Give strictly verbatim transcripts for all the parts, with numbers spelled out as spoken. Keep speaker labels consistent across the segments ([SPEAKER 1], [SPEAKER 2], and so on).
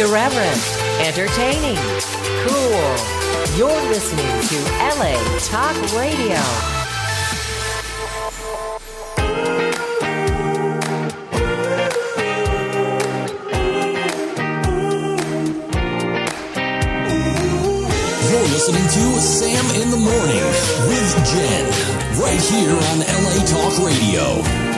[SPEAKER 1] Irreverent, entertaining, cool. You're listening to L A Talk Radio.
[SPEAKER 2] You're listening to Sam in the Morning with Jen, right here on L A Talk Radio.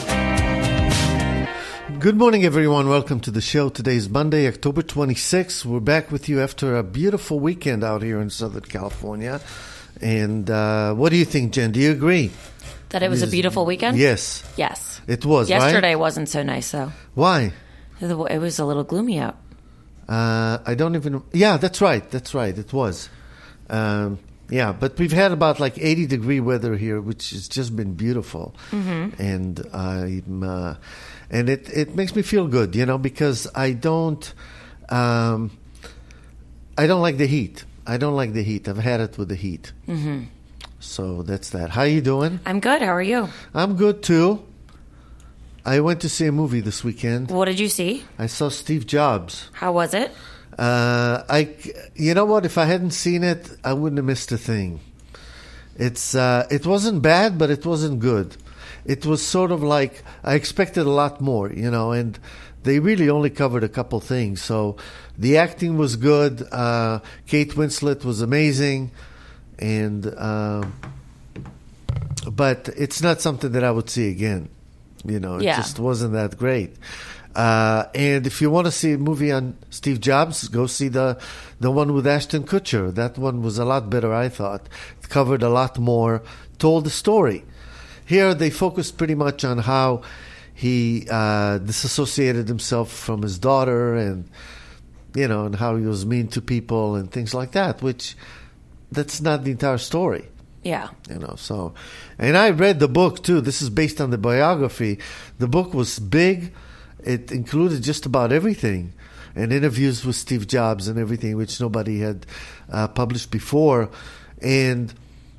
[SPEAKER 3] Good morning, everyone. Welcome to the show. Today is Monday, October twenty-sixth. We're back with you after a beautiful weekend out here in Southern California. And uh, what do you think, Jen? Do you agree?
[SPEAKER 4] That it was a beautiful weekend?
[SPEAKER 3] Yes.
[SPEAKER 4] Yes.
[SPEAKER 3] It was,
[SPEAKER 4] Yesterday
[SPEAKER 3] right?
[SPEAKER 4] wasn't so nice, though.
[SPEAKER 3] Why?
[SPEAKER 4] It was a little gloomy out.
[SPEAKER 3] Uh, I don't even... Yeah, that's right. That's right. It was. Um, yeah, but we've had about like eighty degree weather here, which has just been beautiful. Mm-hmm. And I'm... Uh, And it, it makes me feel good, you know, because I don't, um, I don't like the heat. I don't like the heat. I've had it with the heat. Mm-hmm. So that's that. How you doing?
[SPEAKER 4] I'm good. How are you?
[SPEAKER 3] I'm good, too. I went to see a movie this weekend.
[SPEAKER 4] What did you see?
[SPEAKER 3] I saw Steve Jobs.
[SPEAKER 4] How was it?
[SPEAKER 3] Uh, I, you know what? If I hadn't seen it, I wouldn't have missed a thing. It's, uh, it wasn't bad, but it wasn't good. It was sort of like, I expected a lot more, you know, and they really only covered a couple things. So the acting was good. Uh, Kate Winslet was amazing. And, uh, but it's not something that I would see again. You know, it
[SPEAKER 4] yeah.
[SPEAKER 3] just wasn't that great. Uh, and if you want to see a movie on Steve Jobs, go see the the one with Ashton Kutcher. That one was a lot better, I thought. It covered a lot more, told the story. Here, they focused pretty much on how he uh, disassociated himself from his daughter and, you know, and how he was mean to people and things like that, which that's not the entire story.
[SPEAKER 4] Yeah.
[SPEAKER 3] You know, so, and I read the book, too. This is based on the biography. The book was big. It included just about everything, and interviews with Steve Jobs and everything, which nobody had uh, published before. And...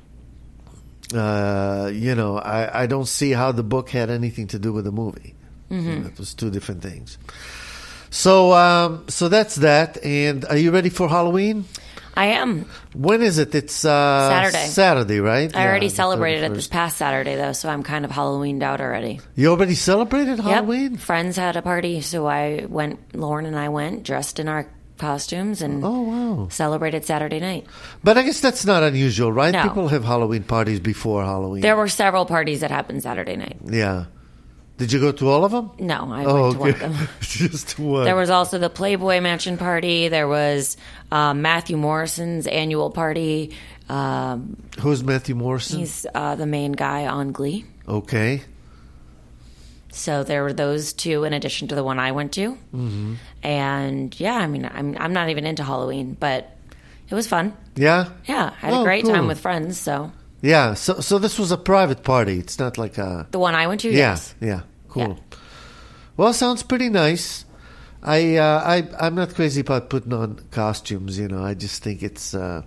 [SPEAKER 3] Uh, you know, I, I don't see how the book had anything to do with the movie. Mm-hmm. You know, it was two different things. So, um, so that's that. And are you ready for Halloween?
[SPEAKER 4] I am.
[SPEAKER 3] When is it? It's uh,
[SPEAKER 4] Saturday.
[SPEAKER 3] Saturday, right?
[SPEAKER 4] I
[SPEAKER 3] yeah,
[SPEAKER 4] already celebrated it this past Saturday, though, so I'm kind of Halloweened out already.
[SPEAKER 3] You already celebrated Halloween?
[SPEAKER 4] Yep. Friends had a party, so I went. Lauren and I went dressed in our costumes and
[SPEAKER 3] oh, wow.
[SPEAKER 4] celebrated Saturday night.
[SPEAKER 3] But I guess that's not unusual, right?
[SPEAKER 4] No.
[SPEAKER 3] People have Halloween parties before Halloween.
[SPEAKER 4] There were several parties that happened Saturday night.
[SPEAKER 3] Yeah. Did you go to all of them?
[SPEAKER 4] No, I
[SPEAKER 3] oh,
[SPEAKER 4] went to
[SPEAKER 3] okay.
[SPEAKER 4] one of them.
[SPEAKER 3] Just one.
[SPEAKER 4] There was also the Playboy Mansion party. There was um, Matthew Morrison's annual party. Um,
[SPEAKER 3] Who's Matthew Morrison?
[SPEAKER 4] He's uh, the main guy on Glee.
[SPEAKER 3] Okay.
[SPEAKER 4] So there were those two in addition to the one I went to. Mm-hmm. And yeah, I mean, I'm I'm not even into Halloween, but it was fun.
[SPEAKER 3] Yeah?
[SPEAKER 4] Yeah, I had
[SPEAKER 3] oh,
[SPEAKER 4] a great
[SPEAKER 3] cool.
[SPEAKER 4] time with friends, so.
[SPEAKER 3] Yeah, so so this was a private party. It's not like a...
[SPEAKER 4] The one I went to,
[SPEAKER 3] yeah,
[SPEAKER 4] yes.
[SPEAKER 3] Yeah, cool.
[SPEAKER 4] Yeah.
[SPEAKER 3] Well, sounds pretty nice. I, uh, I, I'm not crazy about putting on costumes, you know. I just think it's... Uh,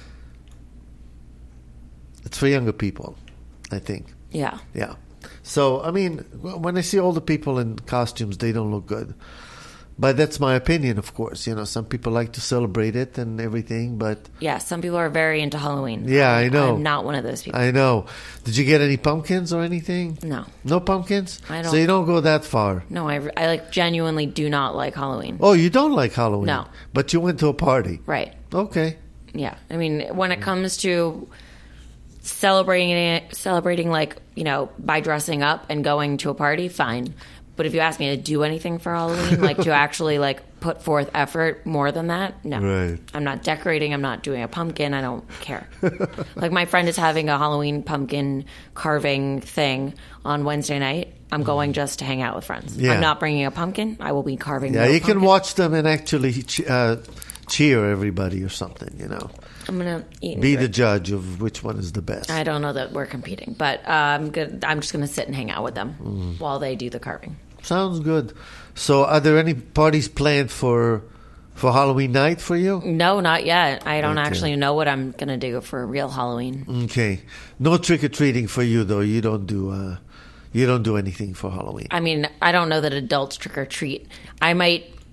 [SPEAKER 3] it's for younger people, I think.
[SPEAKER 4] Yeah.
[SPEAKER 3] Yeah. So, I mean, when I see older people in costumes, they don't look good. But that's my opinion, of course. You know, some people like to celebrate it and everything, but...
[SPEAKER 4] Yeah, some people are very into Halloween.
[SPEAKER 3] Yeah, I know.
[SPEAKER 4] I'm not one of those people.
[SPEAKER 3] I know. Did you get any pumpkins or anything?
[SPEAKER 4] No.
[SPEAKER 3] No pumpkins?
[SPEAKER 4] I don't.
[SPEAKER 3] So you don't go that far?
[SPEAKER 4] No, I, I like genuinely do not like Halloween.
[SPEAKER 3] Oh, you don't like Halloween?
[SPEAKER 4] No.
[SPEAKER 3] But you went to a party?
[SPEAKER 4] Right.
[SPEAKER 3] Okay.
[SPEAKER 4] Yeah. I mean, when it comes to celebrating it, celebrating like, you know, by dressing up and going to a party, fine. But if you ask me to do anything for Halloween, like to actually like put forth effort more than that, no.
[SPEAKER 3] Right.
[SPEAKER 4] I'm not decorating. I'm not doing a pumpkin. I don't care. Like my friend is having a Halloween pumpkin carving thing on Wednesday night. I'm going just to hang out with friends.
[SPEAKER 3] Yeah.
[SPEAKER 4] I'm not bringing a pumpkin. I will be carving.
[SPEAKER 3] Yeah,
[SPEAKER 4] no
[SPEAKER 3] you
[SPEAKER 4] pumpkin.
[SPEAKER 3] can watch them and actually ch- uh, cheer everybody or something, you know.
[SPEAKER 4] I'm gonna eat and
[SPEAKER 3] Be
[SPEAKER 4] drink.
[SPEAKER 3] the judge of which one is the best.
[SPEAKER 4] I don't know that we're competing, but uh, I'm good. I'm just gonna sit and hang out with them mm. while they do the carving.
[SPEAKER 3] Sounds good. So, are there any parties planned for for Halloween night for you?
[SPEAKER 4] No, not yet. I don't
[SPEAKER 3] Okay.
[SPEAKER 4] actually know what I'm gonna do for real Halloween.
[SPEAKER 3] Okay. No trick or treating for you though. You don't do uh, you don't do anything for Halloween.
[SPEAKER 4] I mean, I don't know that adults trick or treat. I might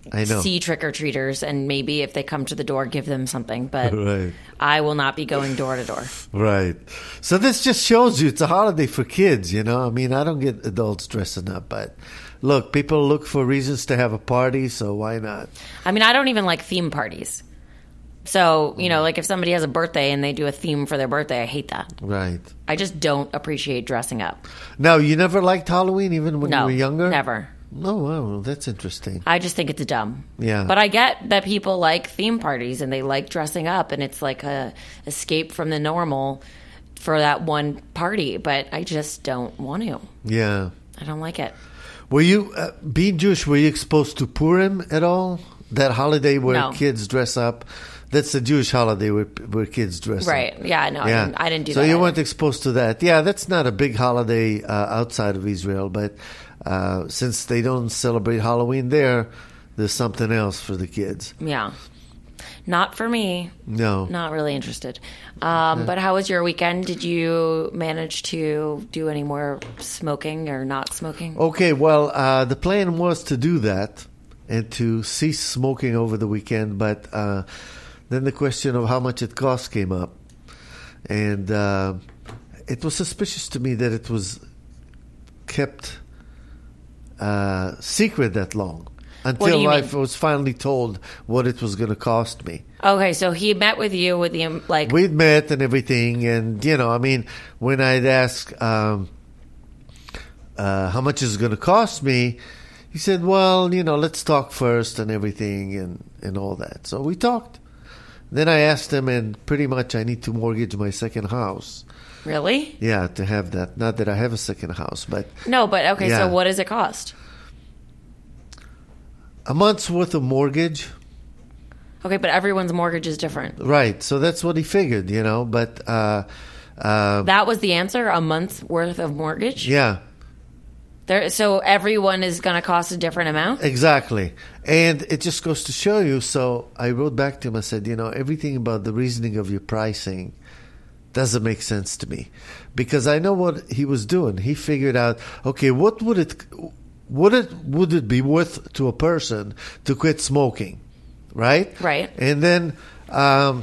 [SPEAKER 3] I know.
[SPEAKER 4] see trick-or-treaters, and maybe if they come to the door, give them something. But
[SPEAKER 3] Right.
[SPEAKER 4] I will not be going door to door.
[SPEAKER 3] Right. So this just shows you it's a holiday for kids, you know? I mean, I don't get adults dressing up, but look, people look for reasons to have a party, so why not?
[SPEAKER 4] I mean, I don't even like theme parties. So, you know, like if somebody has a birthday and they do a theme for their birthday, I hate that.
[SPEAKER 3] Right.
[SPEAKER 4] I just don't appreciate dressing up.
[SPEAKER 3] Now, you never liked Halloween even when
[SPEAKER 4] No,
[SPEAKER 3] you were younger?
[SPEAKER 4] never.
[SPEAKER 3] Oh, wow. That's interesting.
[SPEAKER 4] I just think it's dumb.
[SPEAKER 3] Yeah.
[SPEAKER 4] But I get that people like theme parties and they like dressing up, and it's like a escape from the normal for that one party. But I just don't want to.
[SPEAKER 3] Yeah.
[SPEAKER 4] I don't like it.
[SPEAKER 3] Were you, uh, being Jewish, were you exposed to Purim at all? That holiday where
[SPEAKER 4] No.
[SPEAKER 3] kids dress up? That's a Jewish holiday where, where kids dress
[SPEAKER 4] Right.
[SPEAKER 3] up.
[SPEAKER 4] Yeah, no, I didn't- I didn't do
[SPEAKER 3] so
[SPEAKER 4] that
[SPEAKER 3] you
[SPEAKER 4] either.
[SPEAKER 3] weren't exposed to that. Yeah, that's not a big holiday uh, outside of Israel, but uh, since they don't celebrate Halloween there, there's something else for the kids.
[SPEAKER 4] Yeah. Not for me.
[SPEAKER 3] No.
[SPEAKER 4] Not really interested. Um, but how was your weekend? Did you manage to do any more smoking or not smoking?
[SPEAKER 3] Okay, well, uh, the plan was to do that and to cease smoking over the weekend, but uh, then the question of how much it cost came up. And uh, it was suspicious to me that it was kept uh, secret that long
[SPEAKER 4] do
[SPEAKER 3] until
[SPEAKER 4] you
[SPEAKER 3] I
[SPEAKER 4] mean?
[SPEAKER 3] was finally told what it was going to cost me.
[SPEAKER 4] Okay, so he met with you with the, um, like,
[SPEAKER 3] We'd met and everything, and, you know, I mean, when I'd ask um, uh, how much is it going to cost me, he said, well, you know, let's talk first and everything and, and all that. So we talked. Then I asked him, and pretty much I need to mortgage my second house.
[SPEAKER 4] really?
[SPEAKER 3] Yeah, to have that. Not that I have a second house, but
[SPEAKER 4] No, but okay,
[SPEAKER 3] Yeah.
[SPEAKER 4] so what does it cost?
[SPEAKER 3] a month's worth of mortgage.
[SPEAKER 4] Okay, but everyone's mortgage is different.
[SPEAKER 3] Right. So that's what he figured, you know. But, uh, uh,
[SPEAKER 4] That was the answer? A month's worth of mortgage?
[SPEAKER 3] yeah.
[SPEAKER 4] There, so everyone is going to cost a different amount?
[SPEAKER 3] Exactly. And it just goes to show you. So I wrote back to him. I said, you know, everything about the reasoning of your pricing doesn't make sense to me. Because I know what he was doing. He figured out, okay, what would it would it would it be worth to a person to quit smoking? Right?
[SPEAKER 4] Right.
[SPEAKER 3] And then um,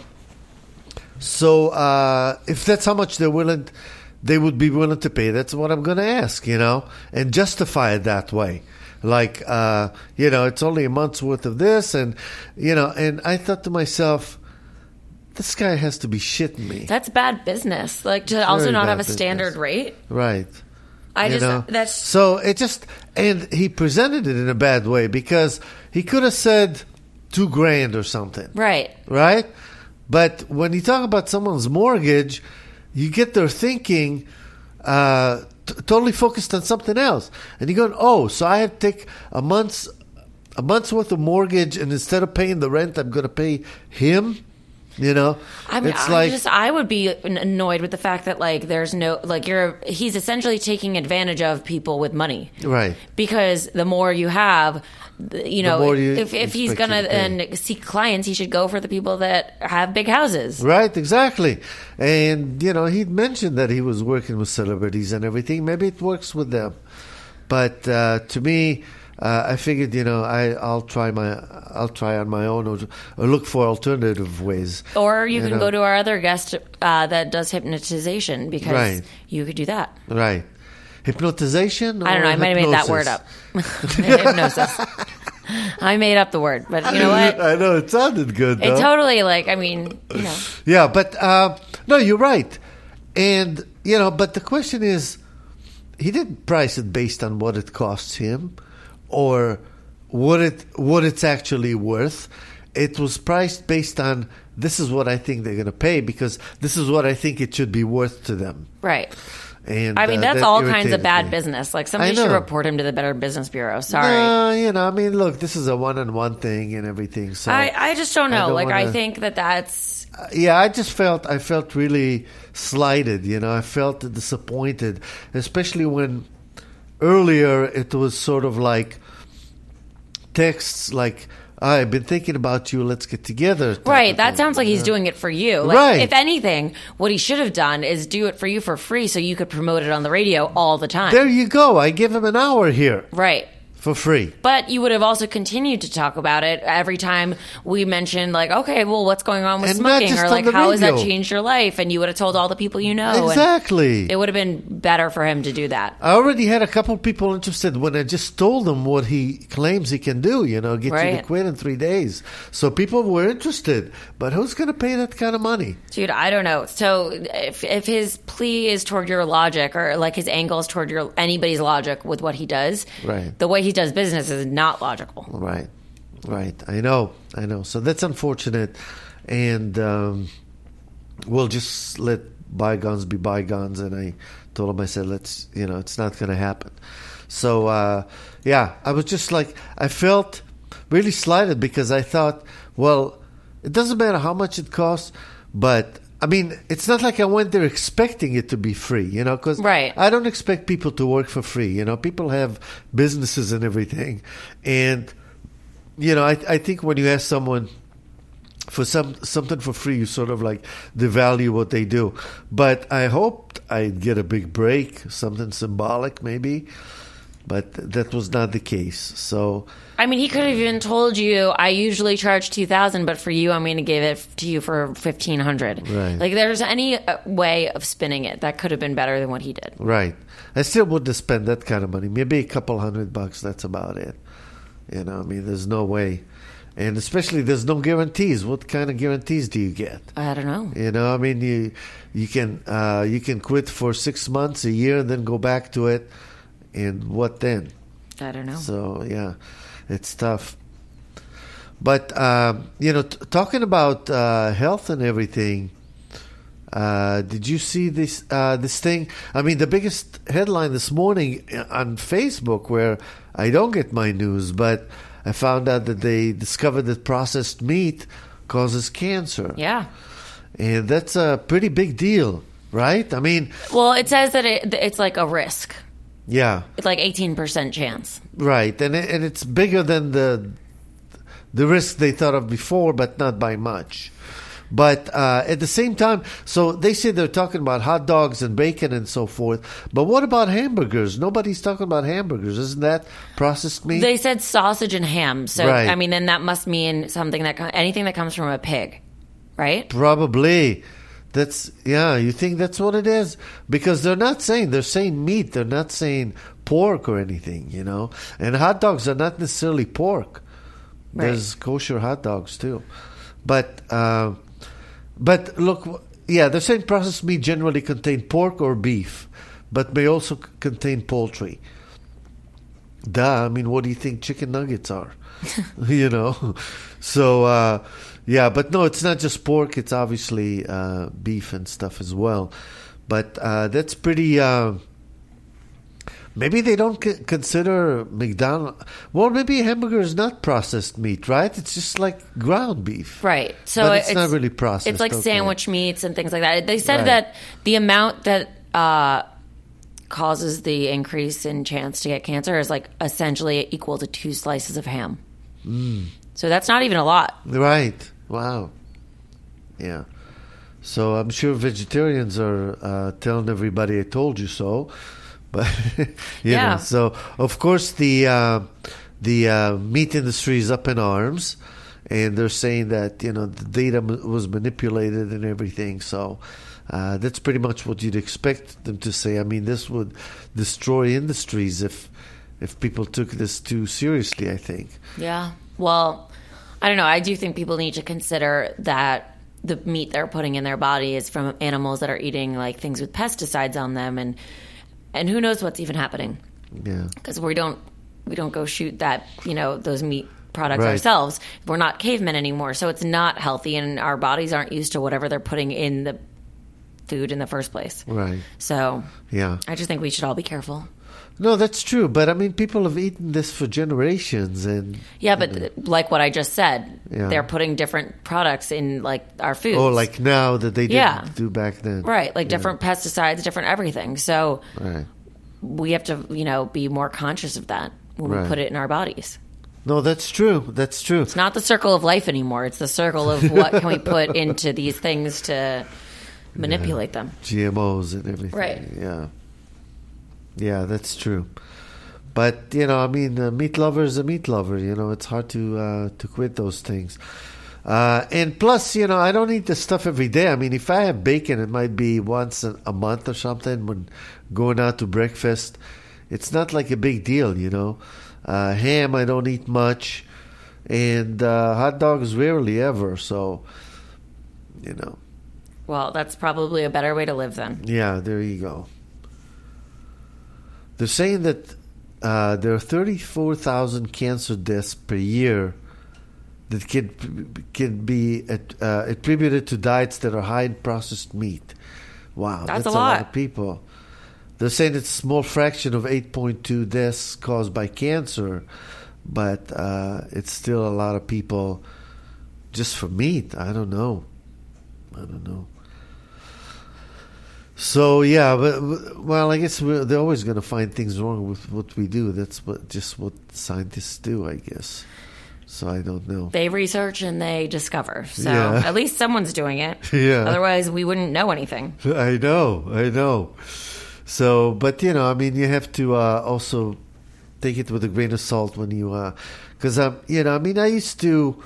[SPEAKER 3] so uh, if that's how much they're willing they would be willing to pay. That's what I'm going to ask, you know, and justify it that way. Like, uh, you know, it's only a month's worth of this. And, you know, and I thought to myself, this guy has to be shitting me.
[SPEAKER 4] That's bad business. Like, to also
[SPEAKER 3] Very
[SPEAKER 4] not have
[SPEAKER 3] bad
[SPEAKER 4] a standard
[SPEAKER 3] business.
[SPEAKER 4] rate?
[SPEAKER 3] Right.
[SPEAKER 4] I
[SPEAKER 3] You
[SPEAKER 4] just,
[SPEAKER 3] know?
[SPEAKER 4] that's,
[SPEAKER 3] So it just, and he presented it in a bad way because he could have said two grand or something.
[SPEAKER 4] right.
[SPEAKER 3] Right? But when you talk about someone's mortgage, you get their thinking uh, t- totally focused on something else, and you go, "Oh, so I have to take a month's a month's worth of mortgage, and instead of paying the rent, I'm going to pay him." You know,
[SPEAKER 4] I mean,
[SPEAKER 3] it's
[SPEAKER 4] I
[SPEAKER 3] like
[SPEAKER 4] just I would be annoyed with the fact that like there's no like you're he's essentially taking advantage of people with money,
[SPEAKER 3] right.
[SPEAKER 4] because the more you have, the- you know,
[SPEAKER 3] more you
[SPEAKER 4] if if he's
[SPEAKER 3] expect
[SPEAKER 4] gonna
[SPEAKER 3] you to pay.
[SPEAKER 4] and seek clients, he should go for the people that have big houses.
[SPEAKER 3] Right, exactly. And, you know, he'd mentioned that he was working with celebrities and everything. Maybe it works with them. But uh, to me, uh, I figured, you know, I, I'll try my, I'll try on my own or, or look for alternative ways.
[SPEAKER 4] Or you,
[SPEAKER 3] You
[SPEAKER 4] can
[SPEAKER 3] know.
[SPEAKER 4] go to our other guest uh, that does hypnotization, because
[SPEAKER 3] Right.
[SPEAKER 4] you could do that.
[SPEAKER 3] Right. Hypnotization?
[SPEAKER 4] I don't know.
[SPEAKER 3] or
[SPEAKER 4] I might have made that word
[SPEAKER 3] hypnosis?
[SPEAKER 4] up. Hypnosis. I made up the word, but you know what?
[SPEAKER 3] I know, it sounded good, though.
[SPEAKER 4] It totally like I mean, you know.
[SPEAKER 3] Yeah, but uh, no, you're right. And, you know, but the question is, he didn't price it based on what it costs him or what it what it's actually worth. It was priced based on this is what I think they're going to pay because this is what I think it should be worth to them.
[SPEAKER 4] Right.
[SPEAKER 3] And
[SPEAKER 4] I mean,
[SPEAKER 3] uh,
[SPEAKER 4] that's
[SPEAKER 3] that
[SPEAKER 4] all kinds of
[SPEAKER 3] irritated
[SPEAKER 4] bad
[SPEAKER 3] me.
[SPEAKER 4] business. Like somebody
[SPEAKER 3] I
[SPEAKER 4] should
[SPEAKER 3] know.
[SPEAKER 4] report him to the Better Business Bureau. Sorry.
[SPEAKER 3] No, you know, I mean, look, this is a one-on-one thing and everything. So
[SPEAKER 4] I, I just don't
[SPEAKER 3] I
[SPEAKER 4] know.
[SPEAKER 3] don't
[SPEAKER 4] like I
[SPEAKER 3] wanna-
[SPEAKER 4] think that that's
[SPEAKER 3] yeah, I just felt I felt really slighted. You know, I felt disappointed, especially when earlier it was sort of like texts like, "I've been thinking about you. Let's get together." type
[SPEAKER 4] right.
[SPEAKER 3] of
[SPEAKER 4] That
[SPEAKER 3] thing,
[SPEAKER 4] sounds like
[SPEAKER 3] you
[SPEAKER 4] he's
[SPEAKER 3] know?
[SPEAKER 4] doing it for you. Like,
[SPEAKER 3] Right.
[SPEAKER 4] If anything, what he should have done is do it for you for free, so you could promote it on the radio all the time.
[SPEAKER 3] There you go. I give him an hour here.
[SPEAKER 4] right.
[SPEAKER 3] For free.
[SPEAKER 4] But you would have also continued to talk about it every time we mentioned, like, okay, well, what's going on with
[SPEAKER 3] And not
[SPEAKER 4] smoking?
[SPEAKER 3] just
[SPEAKER 4] Or,
[SPEAKER 3] on
[SPEAKER 4] like,
[SPEAKER 3] the
[SPEAKER 4] how has that
[SPEAKER 3] radio.
[SPEAKER 4] changed your life? And you would have told all the people you know.
[SPEAKER 3] Exactly.
[SPEAKER 4] And it would have been better for him to do that.
[SPEAKER 3] I already had a couple people interested when I just told them what he claims he can do, you know, get you
[SPEAKER 4] Right.
[SPEAKER 3] to quit in three days. So people were interested. But who's going to pay that kind of money?
[SPEAKER 4] Dude, I don't know. So if, if his plea is toward your logic, or like his angle is toward your anybody's logic with what he does,
[SPEAKER 3] Right.
[SPEAKER 4] the way he does business is not logical.
[SPEAKER 3] Right, right. I know, I know. So that's unfortunate. And um, we'll just let bygones be bygones. And I told him, I said, let's, you know, it's not going to happen. So, uh, yeah, I was just like, I felt really slighted because I thought, well, it doesn't matter how much it costs, but I mean, it's not like I went there expecting it to be free, you know, because
[SPEAKER 4] Right.
[SPEAKER 3] I don't expect people to work for free. You know, people have businesses and everything. And, you know, I, I think when you ask someone for some something for free, you sort of like devalue what they do. But I hoped I'd get a big break, something symbolic maybe. But that was not the case. So,
[SPEAKER 4] I mean, he could have even told you, I usually charge two thousand dollars, but for you, I'm going to give it to you for fifteen hundred dollars.
[SPEAKER 3] Right.
[SPEAKER 4] Like, there's any uh, way of spinning it that could have been better than what he did.
[SPEAKER 3] right. I still wouldn't have spent that kind of money. Maybe a couple hundred bucks, that's about it. You know, I mean, there's no way. And especially, there's no guarantees. What kind of guarantees do you get?
[SPEAKER 4] I don't know.
[SPEAKER 3] You know, I mean, you you can uh, you can quit for six months, a year, and then go back to it. And what then?
[SPEAKER 4] I don't know.
[SPEAKER 3] So, yeah, it's tough. But, um, you know, t- talking about uh, health and everything, uh, did you see this uh, this thing? I mean, the biggest headline this morning on Facebook, where I don't get my news, but I found out that they discovered that processed meat causes cancer.
[SPEAKER 4] Yeah.
[SPEAKER 3] And that's a pretty big deal, right? I mean,
[SPEAKER 4] Well, it says that it, it's like a risk.
[SPEAKER 3] yeah.
[SPEAKER 4] It's like eighteen percent chance.
[SPEAKER 3] Right, and it, and it's bigger than the the risk they thought of before, but not by much. But uh, at the same time, so they say they're talking about hot dogs and bacon and so forth. But what about hamburgers? Nobody's talking about hamburgers. Isn't that processed meat?
[SPEAKER 4] They said sausage and ham. So,
[SPEAKER 3] Right.
[SPEAKER 4] I mean, then that must mean something that, co- anything that comes from a pig, right?
[SPEAKER 3] Probably. That's yeah. You think that's what it is? Because they're not saying they're saying meat. They're not saying pork or anything. You know. And hot dogs are not necessarily pork.
[SPEAKER 4] Right.
[SPEAKER 3] There's kosher hot dogs too, but uh, but look, yeah, they're saying processed meat generally contain pork or beef, but may also c- contain poultry. Duh. I mean, what do you think chicken nuggets are? You know. So. Uh, Yeah, but no, it's not just pork. It's obviously uh, beef and stuff as well. But uh, that's pretty... Uh, maybe they don't c- consider McDonald's... Well, maybe a hamburger is not processed meat, right? It's just like ground beef.
[SPEAKER 4] Right. So
[SPEAKER 3] But it's not really processed,
[SPEAKER 4] It's like
[SPEAKER 3] okay.
[SPEAKER 4] sandwich meats and things like that. They said
[SPEAKER 3] Right.
[SPEAKER 4] that the amount that uh, causes the increase in chance to get cancer is like essentially equal to two slices of ham.
[SPEAKER 3] Mm.
[SPEAKER 4] So that's not even a lot.
[SPEAKER 3] Right. Wow. Yeah. So I'm sure vegetarians are uh, telling everybody, I told you so. But, you
[SPEAKER 4] Yeah.
[SPEAKER 3] know, so of course the uh, the uh, meat industry is up in arms, and they're saying that, you know, the data m- was manipulated and everything. So uh, that's pretty much what you'd expect them to say. I mean, this would destroy industries if if people took this too seriously, I think.
[SPEAKER 4] Yeah. Well, I don't know. I do think people need to consider that the meat they're putting in their body is from animals that are eating like things with pesticides on them, and and who knows what's even happening.
[SPEAKER 3] Yeah.
[SPEAKER 4] Because we don't we don't go shoot that, you know, those meat products
[SPEAKER 3] Right.
[SPEAKER 4] ourselves. We're not cavemen anymore, so it's not healthy, and our bodies aren't used to whatever they're putting in the food in the first place.
[SPEAKER 3] Right.
[SPEAKER 4] So
[SPEAKER 3] Yeah.
[SPEAKER 4] I just think we should all be careful.
[SPEAKER 3] No, that's true. But I mean, people have eaten this for generations, and
[SPEAKER 4] Yeah, but th- like what I just said,
[SPEAKER 3] Yeah.
[SPEAKER 4] they're putting different products in like our foods.
[SPEAKER 3] oh, like now that they didn't
[SPEAKER 4] Yeah.
[SPEAKER 3] do back then,
[SPEAKER 4] right, like different pesticides, different everything. So
[SPEAKER 3] Right.
[SPEAKER 4] we have to, you know, be more conscious of that when
[SPEAKER 3] Right.
[SPEAKER 4] we put it in our bodies.
[SPEAKER 3] No, that's true. That's true.
[SPEAKER 4] It's not the circle of life anymore. It's the circle of what can we put into these things to manipulate them.
[SPEAKER 3] G M Os and everything.
[SPEAKER 4] Right.
[SPEAKER 3] Yeah. Yeah, that's true. But, you know, I mean, a meat lover is a meat lover. You know, it's hard to uh, to quit those things. Uh, and plus, you know, I don't eat this stuff every day. I mean, if I have bacon, it might be once a, a month or something when going out to breakfast. It's not like a big deal, you know. Uh, ham, I don't eat much. And uh, hot dogs, rarely ever. So, you know.
[SPEAKER 4] Well, that's probably a better way to live then.
[SPEAKER 3] Yeah, there you go. They're saying that uh, there are thirty-four thousand cancer deaths per year that can, can be uh, attributed to diets that are high in processed meat. Wow,
[SPEAKER 4] that's,
[SPEAKER 3] that's
[SPEAKER 4] a,
[SPEAKER 3] a
[SPEAKER 4] lot.
[SPEAKER 3] lot of people. They're saying it's a small fraction of eight point two deaths caused by cancer, but uh, it's still a lot of people just for meat. I don't know. I don't know. So yeah, but, well, I guess we're, they're always going to find things wrong with what we do. That's what just what scientists do, I guess. So I don't know.
[SPEAKER 4] They research and they discover. So
[SPEAKER 3] Yeah.
[SPEAKER 4] at least someone's doing it.
[SPEAKER 3] Yeah.
[SPEAKER 4] Otherwise, we wouldn't know anything.
[SPEAKER 3] I know, I know. So, but you know, I mean, you have to uh, also take it with a grain of salt when you, because uh, I'm, you know, I mean, I used to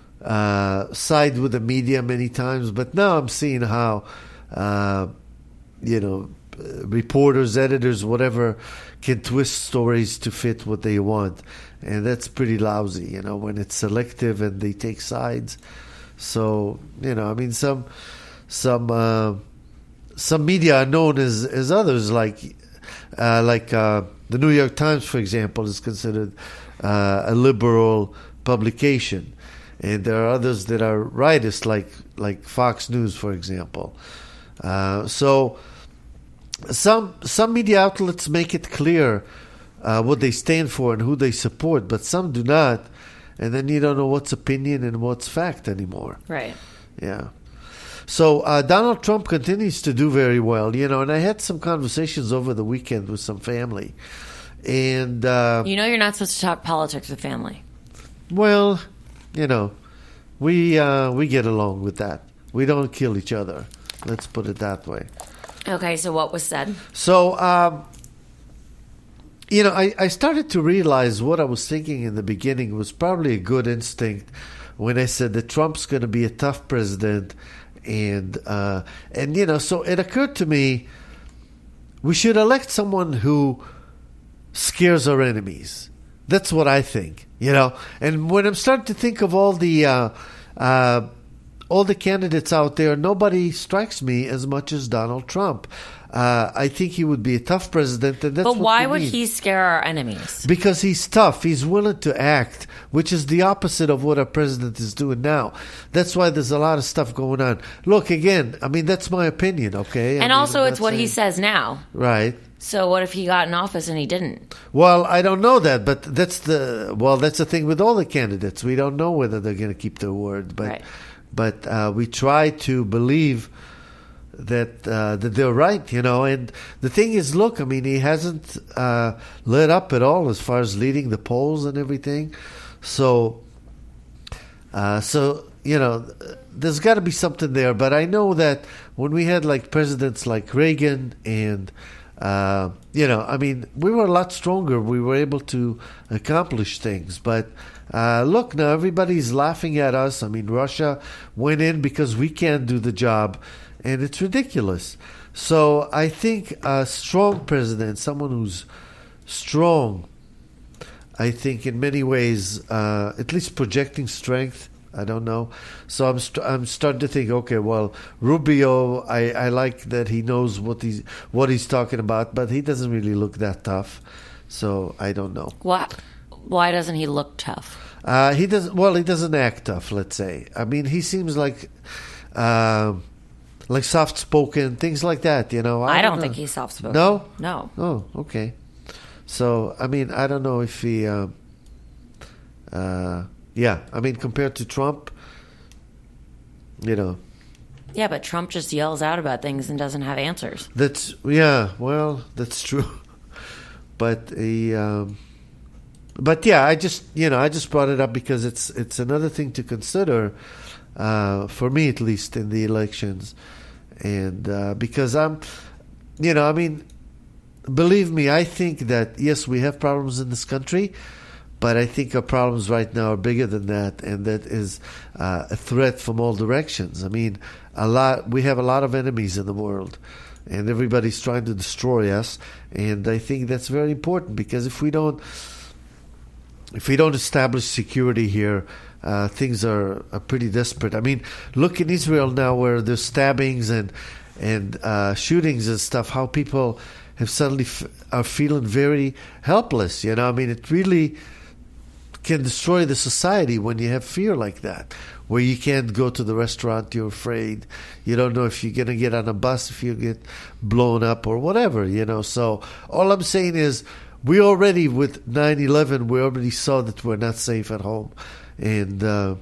[SPEAKER 3] uh, side with the media many times, but now I'm seeing how. Uh, you know, reporters, editors, whatever, can twist stories to fit what they want. And that's pretty lousy, you know, when it's selective and they take sides. So, you know, I mean, some some uh, some media are known as, as others, like uh, like uh, the New York Times, for example, is considered uh, a liberal publication. And there are others that are rightist, like, like Fox News, for example. Uh, so... Some some media outlets make it clear uh, what they stand for and who they support, but some do not, and then you don't know what's opinion and what's fact anymore.
[SPEAKER 4] Right.
[SPEAKER 3] Yeah. So uh, Donald Trump continues to do very well, you know, and I had some conversations over the weekend with some family, and uh,
[SPEAKER 4] You know you're not supposed to talk politics with family.
[SPEAKER 3] well, you know, we uh, we get along with that. We don't kill each other. Let's put it that way.
[SPEAKER 4] Okay, so what was said?
[SPEAKER 3] So, um, you know, I, I started to realize what I was thinking in the beginning was probably a good instinct when I said that Trump's going to be a tough president. And, uh, and, you know, so it occurred to me we should elect someone who scares our enemies. That's what I think, you know. And when I'm starting to think of all the... Uh, uh, all the candidates out there, nobody strikes me as much as Donald Trump. Uh, I think he would be a tough president. And that's
[SPEAKER 4] But
[SPEAKER 3] what
[SPEAKER 4] why
[SPEAKER 3] we
[SPEAKER 4] would
[SPEAKER 3] need.
[SPEAKER 4] he scare our enemies?
[SPEAKER 3] Because he's tough. He's willing to act, which is the opposite of what our president is doing now. That's why there's a lot of stuff going on. Look, again, I mean, that's my opinion, okay? I
[SPEAKER 4] And
[SPEAKER 3] mean,
[SPEAKER 4] also,
[SPEAKER 3] I'm
[SPEAKER 4] it's
[SPEAKER 3] not
[SPEAKER 4] what he
[SPEAKER 3] saying-
[SPEAKER 4] says now.
[SPEAKER 3] Right.
[SPEAKER 4] So what if he got in office and he didn't?
[SPEAKER 3] Well, I don't know that, but that's the well, that's the thing with all the candidates. We don't know whether they're going to keep their word, but
[SPEAKER 4] Right.
[SPEAKER 3] but uh, we try to believe that uh, that they're right, you know. And the thing is, look, I mean, he hasn't uh, lit up at all as far as leading the polls and everything. So, uh, so you know, there's got to be something there. But I know that when we had like presidents like Reagan and uh, you know, I mean, we were a lot stronger. We were able to accomplish things. But uh, look, now everybody's laughing at us. I mean, Russia went in because we can't do the job, and it's ridiculous. So I think a strong president, someone who's strong, I think in many ways, uh, at least projecting strength, I don't know. So I'm st- I'm starting to think, okay, well, Rubio, I, I like that he knows what he's what he's talking about, but he doesn't really look that tough. So I don't know.
[SPEAKER 4] Why, why doesn't he look tough?
[SPEAKER 3] Uh, he doesn't. Well, he doesn't act tough. Let's say. I mean, he seems like uh, like soft spoken, things like that. You know.
[SPEAKER 4] I,
[SPEAKER 3] I
[SPEAKER 4] don't
[SPEAKER 3] know.
[SPEAKER 4] think he's soft spoken.
[SPEAKER 3] No.
[SPEAKER 4] No.
[SPEAKER 3] Oh, okay. So I mean, I don't know if he. Uh, uh, Yeah, I mean, compared to Trump, you know.
[SPEAKER 4] Yeah, but Trump just yells out about things and doesn't have answers.
[SPEAKER 3] That's, yeah, well, that's true. But, he, um, but yeah, I just, you know, I just brought it up because it's it's another thing to consider, uh, for me at least, in the elections. And uh, because I'm, you know, I mean, believe me, I think that, yes, we have problems in this country, but I think our problems right now are bigger than that, and that is uh, a threat from all directions. I mean, a lot. We have a lot of enemies in the world, and everybody's trying to destroy us. And I think that's very important, because if we don't, if we don't establish security here, uh, things are, are pretty desperate. I mean, look in Israel now, where there's stabbings and and uh, shootings and stuff. How people have suddenly f- are feeling very helpless. You know, I mean, it really can destroy the society when you have fear like that, where you can't go to the restaurant, you're afraid, you don't know if you're going to get on a bus, if you get blown up or whatever, you know. So all I'm saying is, we already, with nine eleven, we already saw that we're not safe at home. And, uh,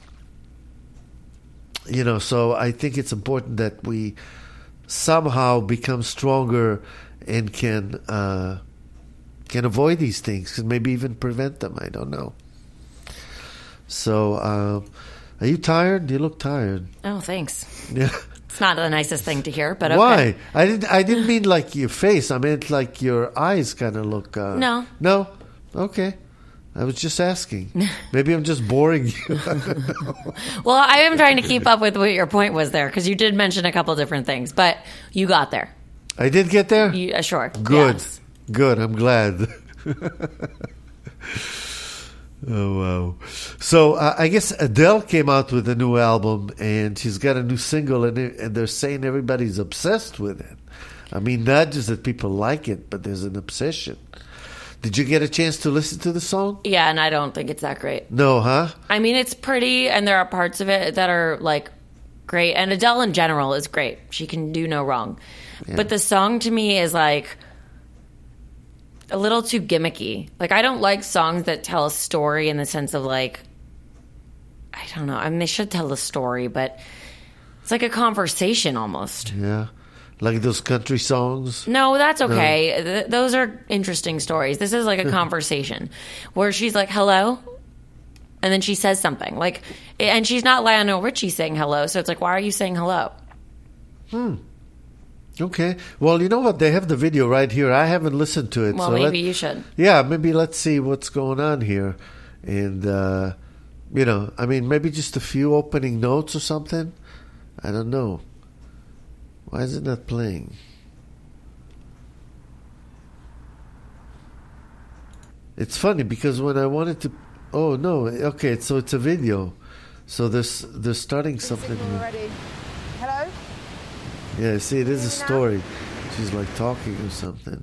[SPEAKER 3] you know, so I think it's important that we somehow become stronger and can uh, can avoid these things, and maybe even prevent them. I don't know. So, uh, are you tired? You look tired.
[SPEAKER 4] Oh, thanks.
[SPEAKER 3] Yeah.
[SPEAKER 4] It's not the nicest thing to hear, but okay.
[SPEAKER 3] Why? I didn't. I didn't mean like your face. I meant like your eyes kind of look. Uh,
[SPEAKER 4] no.
[SPEAKER 3] No. Okay. I was just asking. Maybe I'm just boring you. I don't know.
[SPEAKER 4] Well, I am trying to keep up with what your point was there, because you did mention a couple different things, but you got there.
[SPEAKER 3] I did get there?
[SPEAKER 4] You, uh, sure.
[SPEAKER 3] Good.
[SPEAKER 4] Yes.
[SPEAKER 3] Good. I'm glad. Oh, wow. So uh, I guess Adele came out with a new album, and she's got a new single, and, it, and they're saying everybody's obsessed with it. I mean, not just that people like it, but there's an obsession. Did you get a chance to listen to the song?
[SPEAKER 4] Yeah, and I don't think it's that great.
[SPEAKER 3] No, huh?
[SPEAKER 4] I mean, it's pretty, and there are parts of it that are, like, great. And Adele in general is great. She can do no wrong. Yeah. But the song to me is, like, a little too gimmicky. Like, I don't like songs that tell a story in the sense of, like, I don't know. I mean, they should tell a story, but it's like a conversation almost.
[SPEAKER 3] Yeah. Like those country songs?
[SPEAKER 4] No, that's okay. No. Th- those are interesting stories. This is like a conversation where she's like, hello? And then she says something. Like, and she's not Lionel Richie saying hello, so it's like, why are you saying hello?
[SPEAKER 3] Hmm. Okay. Well, you know what? They have the video right here. I haven't listened to it.
[SPEAKER 4] Well,
[SPEAKER 3] so
[SPEAKER 4] maybe
[SPEAKER 3] let,
[SPEAKER 4] you should.
[SPEAKER 3] Yeah, maybe let's see what's going on here. And, uh, you know, I mean, maybe just a few opening notes or something. I don't know. Why is it not playing? It's funny because when I wanted to... Oh, no. Okay, so it's a video. So there's, they're starting something.
[SPEAKER 5] Ready. Hello?
[SPEAKER 3] Yeah, see, it is a story. She's like talking or something.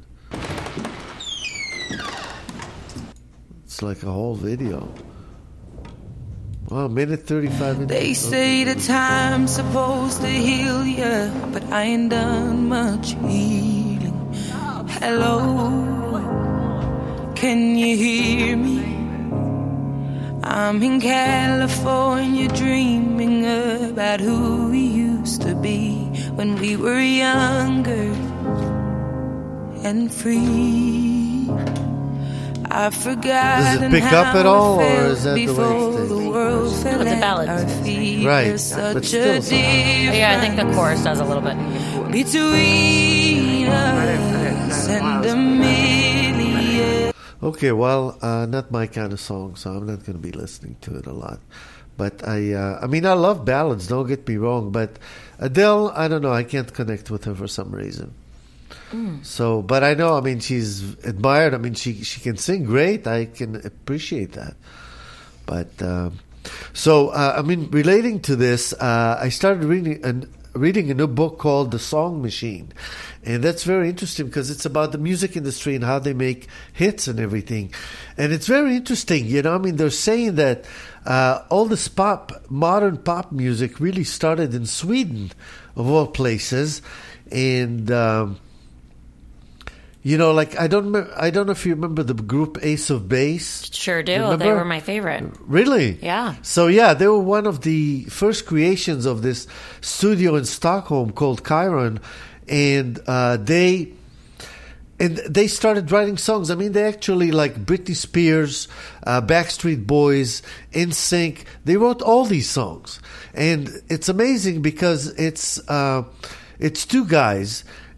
[SPEAKER 3] It's like a whole video. Wow, minute thirty-five minutes.
[SPEAKER 6] They say the time's supposed to heal ya, but I ain't done much healing. Hello, can you hear me? I'm in California dreaming about who we used to be when we were younger and free. I've forgotten.
[SPEAKER 3] Does it pick up at all, or is that the way it's
[SPEAKER 6] the world fell
[SPEAKER 4] No, it's a ballad.
[SPEAKER 6] at our feet.
[SPEAKER 3] Right,
[SPEAKER 6] There's such
[SPEAKER 3] but still.
[SPEAKER 6] a difference
[SPEAKER 4] Yeah, I think the chorus does a little bit.
[SPEAKER 6] between us and a million.
[SPEAKER 3] Okay, well, uh, not my kind of song, so I'm not going to be listening to it a lot. But I, uh, I mean, I love ballads. Don't get me wrong. But Adele, I don't know. I can't connect with her for some reason. Mm. So, but I know. I mean, she's admired. I mean, she she can sing great. I can appreciate that. But um, so, uh, I mean, relating to this, uh, I started reading an. reading a new book called The Song Machine. And that's very interesting because it's about the music industry and how they make hits and everything. And it's very interesting, you know, I mean, they're saying that uh, all this pop, modern pop music really started in Sweden, of all places. And, um, you know, like, I don't me- I don't know if you remember the group Ace of Base.
[SPEAKER 4] Sure do.
[SPEAKER 3] Remember?
[SPEAKER 4] They were my favorite.
[SPEAKER 3] Really?
[SPEAKER 4] Yeah.
[SPEAKER 3] So, yeah, they were one of the first creations of this studio in Stockholm called Chiron. And uh, they and they started writing songs. I mean, they actually, like Britney Spears, uh, Backstreet Boys, N Sync, they wrote all these songs. And it's amazing because it's uh, it's two guys.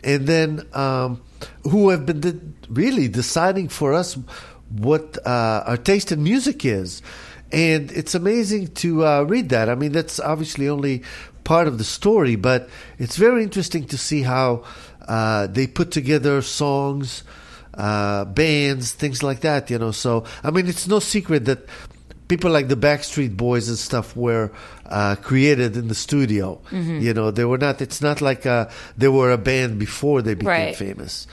[SPEAKER 3] and then um, who have been de- really deciding for us what uh, our taste in music is. And it's amazing to uh, read that. I mean, that's obviously only part of the story, but it's very interesting to see how uh, they put together songs, uh, bands, things like that, you know. So, I mean, it's no secret that people like the Backstreet Boys and stuff were uh, created in the studio. Mm-hmm. You know, they were not, it's not like uh, they were a band before they became
[SPEAKER 4] right.
[SPEAKER 3] famous.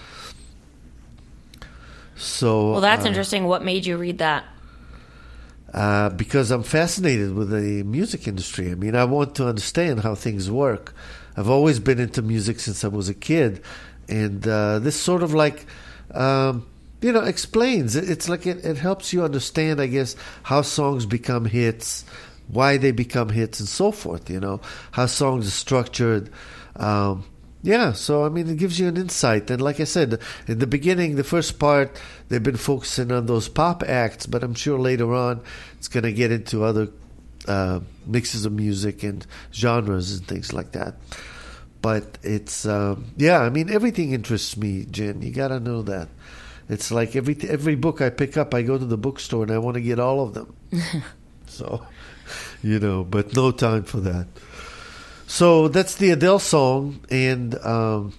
[SPEAKER 3] So,
[SPEAKER 4] well, that's
[SPEAKER 3] uh,
[SPEAKER 4] interesting. What made you read that?
[SPEAKER 3] Uh, because I'm fascinated with the music industry. I mean, I want to understand how things work. I've always been into music since I was a kid. And uh, this sort of like, um, you know, explains. It's like it, it helps you understand, I guess, how songs become hits, why they become hits, and so forth, you know, how songs are structured. Um, yeah, so, I mean, it gives you an insight. And like I said, in the beginning, the first part, they've been focusing on those pop acts, but I'm sure later on it's going to get into other uh, mixes of music and genres and things like that. But it's, um, yeah, I mean, everything interests me, Jen. You got to know that. It's like every every book I pick up, I go to the bookstore and I want to get all of them. So, you know, but no time for that. So that's the Adele song, and um,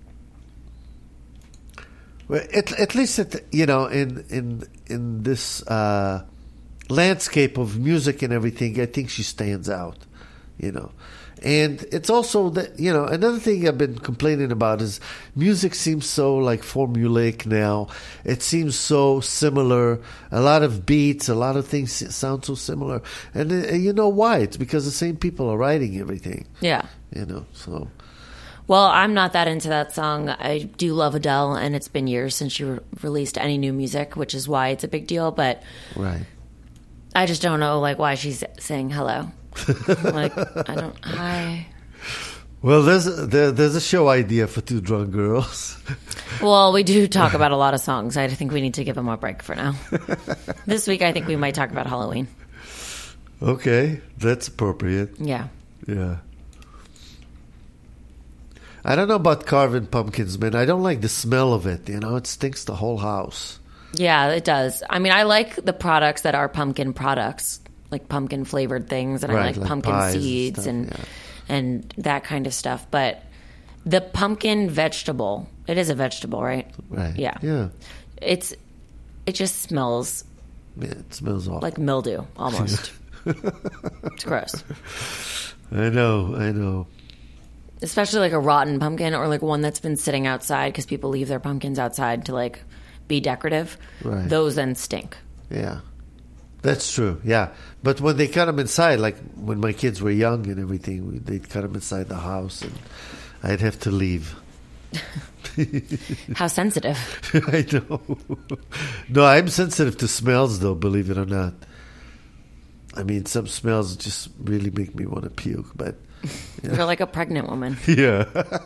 [SPEAKER 3] well, at, at least it, you know, in in in this uh, landscape of music and everything, I think she stands out. You know, and it's also that, you know, another thing I've been complaining about is music seems so like formulaic now. It seems so similar. A lot of beats, a lot of things sound so similar, and uh, you know why? It's because the same people are writing everything.
[SPEAKER 4] Yeah.
[SPEAKER 3] You know, so.
[SPEAKER 4] Well, I'm not that into that song. I do love Adele, and it's been years since she re- released any new music, which is why it's a big deal. But
[SPEAKER 3] Right.
[SPEAKER 4] I just don't know, like, why she's saying hello. Like, I don't. Hi.
[SPEAKER 3] Well, there's a, there, there's a show idea for Two Drunk Girls.
[SPEAKER 4] Well, we do talk about a lot of songs. I think we need to give them a break for now. This week, I think we might talk about Halloween.
[SPEAKER 3] Okay, that's appropriate.
[SPEAKER 4] Yeah.
[SPEAKER 3] Yeah. I don't know about carving pumpkins, man. I don't like the smell of it. You know, it stinks the whole house.
[SPEAKER 4] Yeah, it does. I mean, I like the products that are pumpkin products, like pumpkin flavored things, and
[SPEAKER 3] Right,
[SPEAKER 4] I like,
[SPEAKER 3] like
[SPEAKER 4] pumpkin
[SPEAKER 3] pies and
[SPEAKER 4] seeds
[SPEAKER 3] stuff,
[SPEAKER 4] and
[SPEAKER 3] yeah.
[SPEAKER 4] and that kind of stuff. But the pumpkin vegetable, it is a vegetable, right?
[SPEAKER 3] Right.
[SPEAKER 4] Yeah.
[SPEAKER 3] Yeah.
[SPEAKER 4] It's it just smells
[SPEAKER 3] Yeah, it smells awful.
[SPEAKER 4] like mildew almost. It's gross.
[SPEAKER 3] I know, I know.
[SPEAKER 4] Especially like a rotten pumpkin or like one that's been sitting outside because people leave their pumpkins outside to like be decorative.
[SPEAKER 3] Right.
[SPEAKER 4] Those then stink.
[SPEAKER 3] Yeah. That's true, yeah. But when they cut them inside, like when my kids were young and everything, we, they'd cut them inside the house and I'd have to leave.
[SPEAKER 4] How sensitive.
[SPEAKER 3] I know. No, I'm sensitive to smells, though, believe it or not. I mean, some smells just really make me want to puke, but... Yeah.
[SPEAKER 4] You're like a pregnant woman.
[SPEAKER 3] Yeah.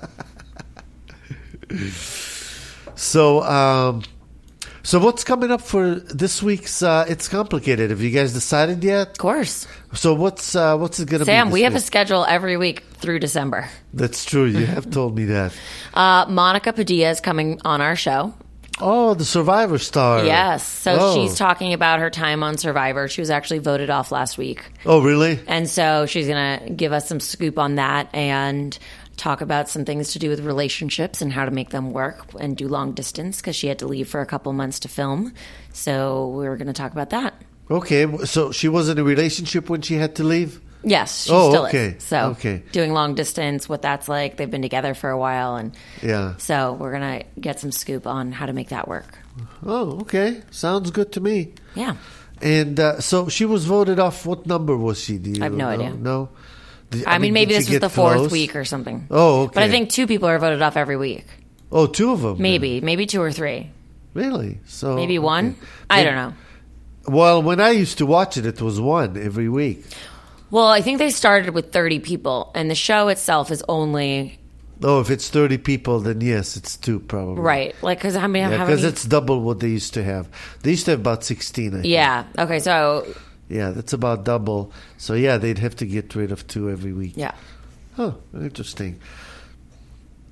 [SPEAKER 3] So, um... So what's coming up for this week's uh, It's Complicated? Have you guys decided yet?
[SPEAKER 4] Of course.
[SPEAKER 3] So what's uh, what's it going to be?
[SPEAKER 4] Sam,
[SPEAKER 3] this
[SPEAKER 4] we have a
[SPEAKER 3] week?
[SPEAKER 4] schedule every week through December.
[SPEAKER 3] That's true. You have told me that.
[SPEAKER 4] Uh, Monica Padilla is coming on our show.
[SPEAKER 3] Oh, the Survivor star.
[SPEAKER 4] Yes. So
[SPEAKER 3] Oh.
[SPEAKER 4] she's talking about her time on Survivor. She was actually voted off last week.
[SPEAKER 3] Oh, really?
[SPEAKER 4] And so she's going to give us some scoop on that and talk about some things to do with relationships and how to make them work and do long distance because she had to leave for a couple months to film. So we were going to talk about that.
[SPEAKER 3] Okay. So she was in a relationship when she had to leave?
[SPEAKER 4] Yes, she
[SPEAKER 3] Oh,
[SPEAKER 4] still
[SPEAKER 3] okay.
[SPEAKER 4] is. So
[SPEAKER 3] Okay.
[SPEAKER 4] doing long distance, what that's like. They've been together for a while. And
[SPEAKER 3] Yeah.
[SPEAKER 4] so we're going to get some scoop on how to make that work.
[SPEAKER 3] Oh, okay. Sounds good to me.
[SPEAKER 4] Yeah.
[SPEAKER 3] And uh, so she was voted off. What number was she? Do you
[SPEAKER 4] I have no
[SPEAKER 3] know?
[SPEAKER 4] idea.
[SPEAKER 3] No? Did-
[SPEAKER 4] I, mean, maybe
[SPEAKER 3] did
[SPEAKER 4] this
[SPEAKER 3] she
[SPEAKER 4] was
[SPEAKER 3] get
[SPEAKER 4] the fourth
[SPEAKER 3] close?
[SPEAKER 4] week or something.
[SPEAKER 3] Oh, okay.
[SPEAKER 4] But I think two people are voted off every week.
[SPEAKER 3] Oh, two of them? then.
[SPEAKER 4] Maybe. Maybe two or three.
[SPEAKER 3] Really? So
[SPEAKER 4] Maybe one?
[SPEAKER 3] okay.
[SPEAKER 4] I
[SPEAKER 3] May-
[SPEAKER 4] don't know.
[SPEAKER 3] Well, when I used to watch it, it was one every week.
[SPEAKER 4] Well, I think they started with thirty people, and the show itself is only...
[SPEAKER 3] Oh, if it's thirty people, then yes, it's two probably.
[SPEAKER 4] Right. Like, because how many...
[SPEAKER 3] Yeah,
[SPEAKER 4] how
[SPEAKER 3] because
[SPEAKER 4] many
[SPEAKER 3] it's double what they used to have. They used to have about sixteen, I think.
[SPEAKER 4] yeah. Okay, so...
[SPEAKER 3] Yeah, that's about double. So, yeah, they'd have to get rid of two every week.
[SPEAKER 4] Yeah.
[SPEAKER 3] Oh, interesting.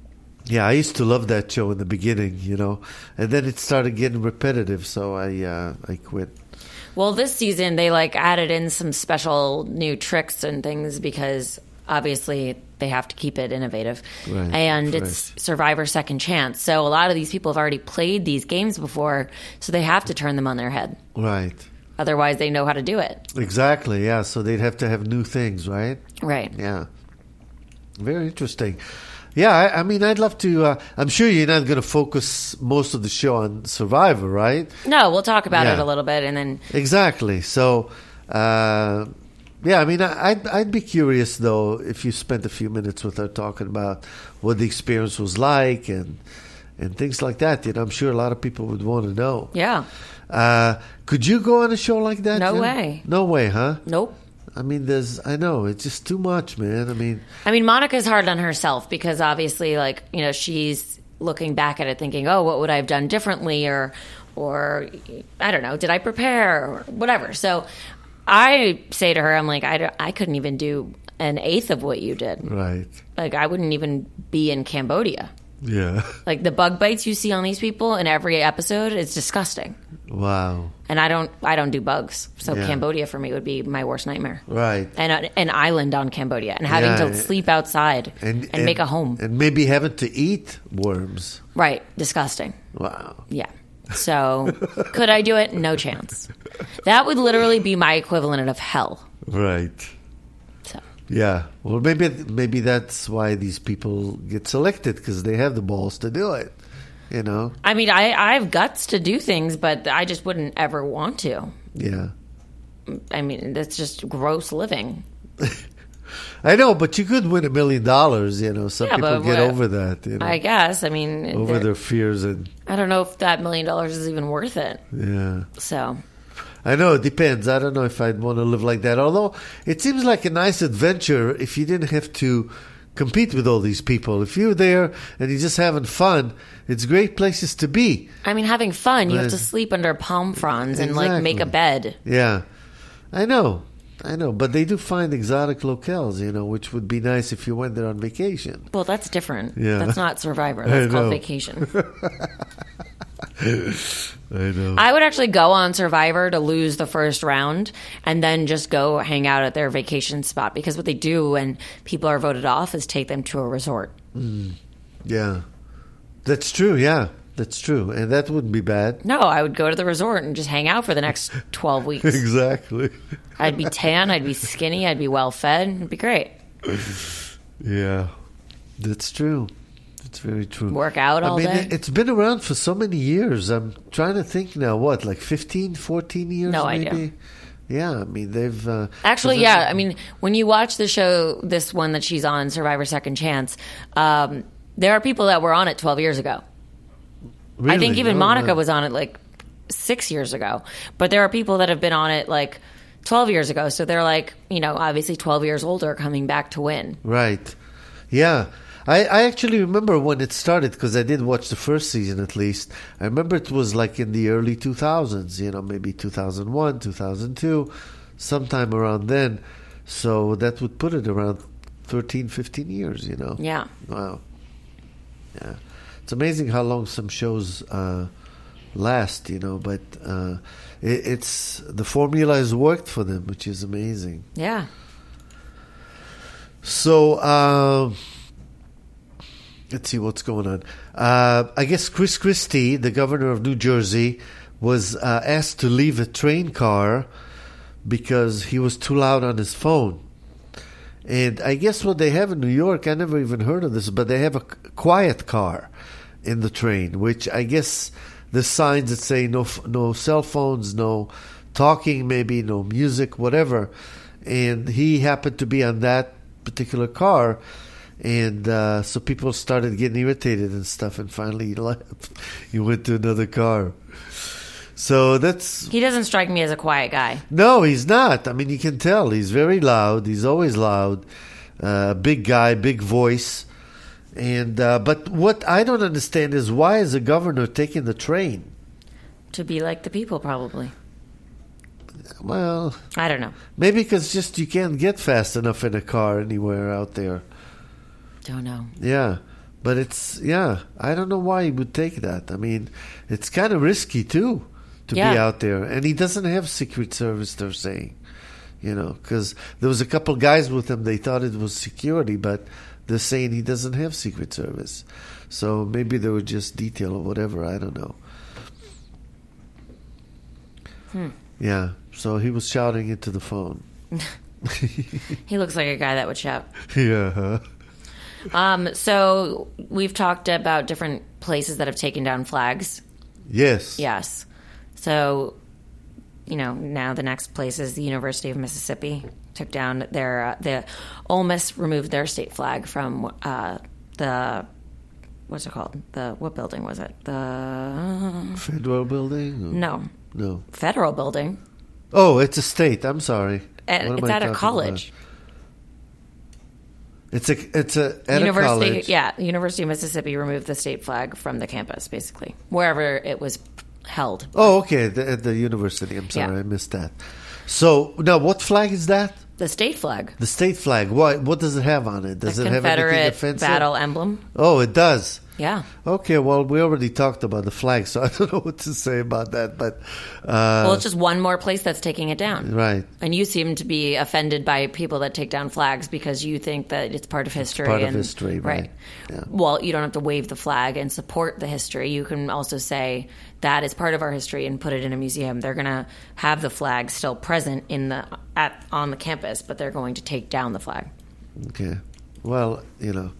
[SPEAKER 3] Yeah, I used to love that show in the beginning, you know, and then it started getting repetitive, so I uh, I quit.
[SPEAKER 4] Well, this season they like added in some special new tricks and things because obviously they have to keep it innovative.
[SPEAKER 3] Right,
[SPEAKER 4] and
[SPEAKER 3] fresh.
[SPEAKER 4] it's Survivor Second Chance. So a lot of these people have already played these games before, so they have to turn them on their head.
[SPEAKER 3] Right.
[SPEAKER 4] Otherwise, they know how to do it.
[SPEAKER 3] Exactly, yeah, so they'd have to have new things, right?
[SPEAKER 4] Right.
[SPEAKER 3] Yeah. Very interesting. Yeah, I, I mean, I'd love to. Uh, I'm sure you're not going to focus most of the show on Survivor, right?
[SPEAKER 4] No, we'll talk about
[SPEAKER 3] Yeah.
[SPEAKER 4] it a little bit and then...
[SPEAKER 3] Exactly. So, uh, yeah, I mean, I, I'd, I'd be curious, though, if you spent a few minutes with her talking about what the experience was like and and things like that. You know, I'm sure a lot of people would want to know.
[SPEAKER 4] Yeah.
[SPEAKER 3] Uh, could you go on a show like that?
[SPEAKER 4] No
[SPEAKER 3] Jen?
[SPEAKER 4] way.
[SPEAKER 3] No way, huh?
[SPEAKER 4] Nope.
[SPEAKER 3] I mean, there's. I know it's just too much, man. I mean,
[SPEAKER 4] I mean, Monica's hard on herself because obviously, like, you know, she's looking back at it thinking, oh, what would I have done differently? Or, or I don't know, did I prepare or whatever? So I say to her, I'm like, I, don't- I couldn't even do an eighth of what you did.
[SPEAKER 3] right?
[SPEAKER 4] Like, I wouldn't even be in Cambodia.
[SPEAKER 3] Yeah.
[SPEAKER 4] Like, the bug bites you see on these people in every episode, it's disgusting.
[SPEAKER 3] Wow.
[SPEAKER 4] And I don't, I don't do bugs. So
[SPEAKER 3] Yeah.
[SPEAKER 4] Cambodia for me would be my worst nightmare.
[SPEAKER 3] Right.
[SPEAKER 4] And a, an island on Cambodia and having
[SPEAKER 3] Yeah,
[SPEAKER 4] to sleep outside and, make a home.
[SPEAKER 3] and maybe having to eat worms.
[SPEAKER 4] Right. Disgusting.
[SPEAKER 3] Wow.
[SPEAKER 4] Yeah. So could I do it? No chance. That would literally be my equivalent of hell.
[SPEAKER 3] Right.
[SPEAKER 4] So
[SPEAKER 3] Yeah. Well, maybe maybe that's why these people get selected because they have the balls to do it. You know.
[SPEAKER 4] I mean, I, I have guts to do things, but I just wouldn't ever want to.
[SPEAKER 3] Yeah.
[SPEAKER 4] I mean, that's just gross living.
[SPEAKER 3] I know, but you could win a million dollars. You know, some
[SPEAKER 4] Yeah,
[SPEAKER 3] people
[SPEAKER 4] but
[SPEAKER 3] get
[SPEAKER 4] what-
[SPEAKER 3] over that. You know,
[SPEAKER 4] I guess. I mean,
[SPEAKER 3] over
[SPEAKER 4] there-
[SPEAKER 3] their fears and
[SPEAKER 4] I don't know if that million dollars is even worth it.
[SPEAKER 3] yeah.
[SPEAKER 4] So
[SPEAKER 3] I know it depends. I don't know if I'd want to live like that. Although it seems like a nice adventure if you didn't have to compete with all these people. If you're there and you're just having fun, it's great places to be.
[SPEAKER 4] I mean, having fun, you have
[SPEAKER 3] Right.
[SPEAKER 4] to sleep under palm fronds and like make a
[SPEAKER 3] Exactly.
[SPEAKER 4] bed.
[SPEAKER 3] Yeah, I know. I know. But they do find exotic locales, you know, which would be nice if you went there on vacation.
[SPEAKER 4] Well, that's different.
[SPEAKER 3] Yeah.
[SPEAKER 4] That's not Survivor.
[SPEAKER 3] I
[SPEAKER 4] That's called
[SPEAKER 3] know.
[SPEAKER 4] vacation.
[SPEAKER 3] I know.
[SPEAKER 4] I would actually go on Survivor to lose the first round and then just go hang out at their vacation spot because what they do when people are voted off is take them to a resort.
[SPEAKER 3] Yeah. That's true, yeah. That's true. And that wouldn't be bad.
[SPEAKER 4] No, I would go to the resort and just hang out for the next twelve weeks.
[SPEAKER 3] Exactly.
[SPEAKER 4] I'd be tan, I'd be skinny, I'd be well fed. It'd be great.
[SPEAKER 3] Yeah. That's true. That's very true.
[SPEAKER 4] Work out all
[SPEAKER 3] I mean,
[SPEAKER 4] day.
[SPEAKER 3] it- it's been around for so many years. I'm trying to think now, what, like fifteen, fourteen years
[SPEAKER 4] No
[SPEAKER 3] maybe?
[SPEAKER 4] idea.
[SPEAKER 3] Yeah, I mean, they've... Uh,
[SPEAKER 4] Actually,
[SPEAKER 3] 'cause
[SPEAKER 4] yeah.
[SPEAKER 3] that's-
[SPEAKER 4] I mean, when you watch the show, this one that she's on, Survivor Second Chance, um, there are people that were on it twelve years ago. I think
[SPEAKER 3] Really?
[SPEAKER 4] even
[SPEAKER 3] Oh,
[SPEAKER 4] Monica
[SPEAKER 3] wow.
[SPEAKER 4] was on it like six years ago. But there are people that have been on it like twelve years ago. So they're like, you know, obviously twelve years older coming back to win.
[SPEAKER 3] Right. Yeah. I, I actually remember when it started because I did watch the first season at least. I remember it was like in the early two thousands, you know, maybe two thousand one, two thousand two, sometime around then. So that would put it around thirteen, fifteen years, you know.
[SPEAKER 4] Yeah.
[SPEAKER 3] Wow. Yeah. It's amazing how long some shows uh, last, you know, but uh, it, it's the formula has worked for them, which is amazing.
[SPEAKER 4] Yeah.
[SPEAKER 3] So, uh, let's see what's going on. Uh, I guess Chris Christie, the governor of New Jersey, was uh, asked to leave a train car because he was too loud on his phone. And I guess what they have in New York, I never even heard of this, but they have a quiet car in the train, which I guess the signs that say no, no cell phones, no talking, maybe no music, whatever. And he happened to be on that particular car, and uh, so people started getting irritated and stuff, and finally he left. He went to another car. So that's...
[SPEAKER 4] He doesn't strike me as a quiet guy.
[SPEAKER 3] No, he's not. I mean, you can tell. He's very loud. He's always loud. Uh, big guy, big voice. And uh, but what I don't understand is why is the governor taking the train?
[SPEAKER 4] To be like the people, probably.
[SPEAKER 3] Well,
[SPEAKER 4] I don't know.
[SPEAKER 3] maybe because just you can't get fast enough in a car anywhere out there.
[SPEAKER 4] Don't know.
[SPEAKER 3] Yeah. But it's, yeah, I don't know why he would take that. I mean, it's kind of risky, too, to
[SPEAKER 4] Yeah.
[SPEAKER 3] be out there. And he doesn't have Secret Service, they're saying. You know, because there was a couple guys with him, they thought it was security, but they're saying he doesn't have Secret Service. So maybe they were just detail or whatever, I don't know.
[SPEAKER 4] Hmm.
[SPEAKER 3] Yeah, so he was shouting into the phone.
[SPEAKER 4] He looks like a guy that would shout.
[SPEAKER 3] Yeah, huh?
[SPEAKER 4] Um, so we've talked about different places that have taken down flags.
[SPEAKER 3] Yes.
[SPEAKER 4] Yes. So, you know, now the next place is the University of Mississippi. Took down their, uh, the Ole Miss removed their state flag from uh, the, what's it called? The, what building was it? The,
[SPEAKER 3] Federal building? Or-
[SPEAKER 4] no,
[SPEAKER 3] No.
[SPEAKER 4] federal building.
[SPEAKER 3] Oh, it's a state. I'm sorry.
[SPEAKER 4] At,
[SPEAKER 3] What am
[SPEAKER 4] it's
[SPEAKER 3] I
[SPEAKER 4] at a
[SPEAKER 3] talking
[SPEAKER 4] college.
[SPEAKER 3] about? It's a it's a at
[SPEAKER 4] University,
[SPEAKER 3] a college.
[SPEAKER 4] yeah, University of Mississippi removed the state flag from the campus, basically, wherever it was held.
[SPEAKER 3] Oh, okay. The, at the university. I'm sorry,
[SPEAKER 4] Yeah.
[SPEAKER 3] I missed that. So now, what flag is that?
[SPEAKER 4] The state flag,
[SPEAKER 3] The state flag. What what does it have on it? Does
[SPEAKER 4] the
[SPEAKER 3] it have anything
[SPEAKER 4] Confederate
[SPEAKER 3] offensive?
[SPEAKER 4] battle emblem.
[SPEAKER 3] Oh, it does.
[SPEAKER 4] Yeah.
[SPEAKER 3] Okay, well, we already talked about the flag, so I don't know what to say about that. But uh,
[SPEAKER 4] Well, it's just one more place that's taking it down.
[SPEAKER 3] right,
[SPEAKER 4] And you seem to be offended by people that take down flags because you think that it's part of history.
[SPEAKER 3] part of
[SPEAKER 4] and,
[SPEAKER 3] history, right. Yeah.
[SPEAKER 4] Well, you don't have to wave the flag and support the history. You can also say that is part of our history and put it in a museum. They're going to have the flag still present in the at on the campus, but they're going to take down the flag.
[SPEAKER 3] okay. Well, you know.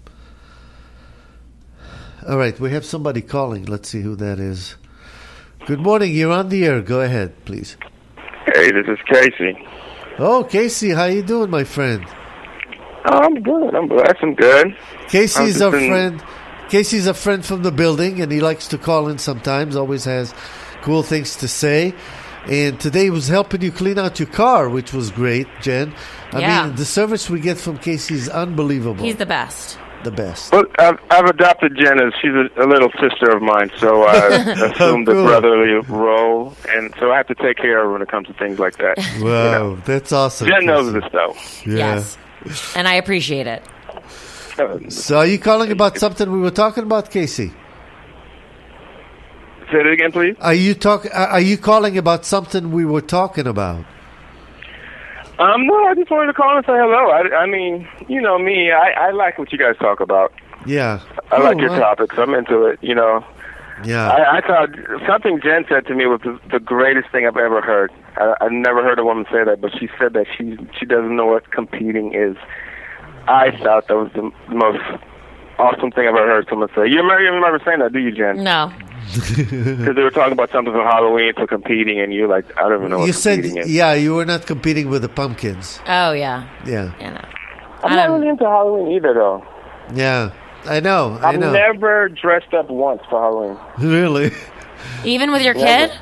[SPEAKER 3] All right, we have somebody calling. Let's see who that is. Good morning. You're on the air. Go ahead, please.
[SPEAKER 7] Hey, this is Casey.
[SPEAKER 3] Oh, Casey, how you doing, my friend?
[SPEAKER 7] Oh, I'm good. I'm blessed. I'm good.
[SPEAKER 3] Casey's
[SPEAKER 7] I'm
[SPEAKER 3] a
[SPEAKER 7] just in-
[SPEAKER 3] friend. Casey's a friend from the building, and he likes to call in sometimes. Always has cool things to say. And today he was helping you clean out your car, which was great, Jen. I
[SPEAKER 4] Yeah.
[SPEAKER 3] mean, the service we get from Casey is unbelievable.
[SPEAKER 4] He's the best.
[SPEAKER 3] the best.
[SPEAKER 7] Well, I've, I've adopted Jen as she's a, a little sister of mine, so I assumed the
[SPEAKER 3] Cool.
[SPEAKER 7] brotherly role, and so I have to take care of her when it comes to things like that.
[SPEAKER 3] Wow,
[SPEAKER 7] You know.
[SPEAKER 3] that's awesome.
[SPEAKER 7] Jen knows
[SPEAKER 3] Casey.
[SPEAKER 7] this stuff.
[SPEAKER 3] Yeah.
[SPEAKER 4] Yes. And I appreciate it.
[SPEAKER 7] Uh,
[SPEAKER 3] So are you calling about something we were talking about, Casey?
[SPEAKER 7] Say it again, please.
[SPEAKER 3] Are you talk? Are you calling about something we were talking about?
[SPEAKER 7] Um, no, I just wanted to call and say hello. I, I mean, you know me, I, I like what you guys talk about.
[SPEAKER 3] Yeah.
[SPEAKER 7] I like
[SPEAKER 3] Oh,
[SPEAKER 7] your
[SPEAKER 3] well,
[SPEAKER 7] topics. I'm into it, you know.
[SPEAKER 3] Yeah.
[SPEAKER 7] I, I thought something Jen said to me was the, the greatest thing I've ever heard. I, I've never heard a woman say that, but she said that she she doesn't know what competing is. I thought that was the most awesome thing I've ever heard someone say. You remember, you remember saying that, do you, Jen?
[SPEAKER 4] No.
[SPEAKER 7] Because they were talking about something from Halloween to competing, and you're like, I don't even know what
[SPEAKER 3] You said,
[SPEAKER 7] competing is.
[SPEAKER 3] yeah, you were not competing with the pumpkins.
[SPEAKER 4] Oh, yeah.
[SPEAKER 3] Yeah.
[SPEAKER 4] You know.
[SPEAKER 7] I'm
[SPEAKER 4] I
[SPEAKER 7] not
[SPEAKER 4] don't-
[SPEAKER 7] really into Halloween either, though.
[SPEAKER 3] Yeah. I know. I
[SPEAKER 7] I've
[SPEAKER 3] know.
[SPEAKER 7] never dressed up once for Halloween.
[SPEAKER 3] Really?
[SPEAKER 4] Even with your
[SPEAKER 7] Never.
[SPEAKER 4] kid?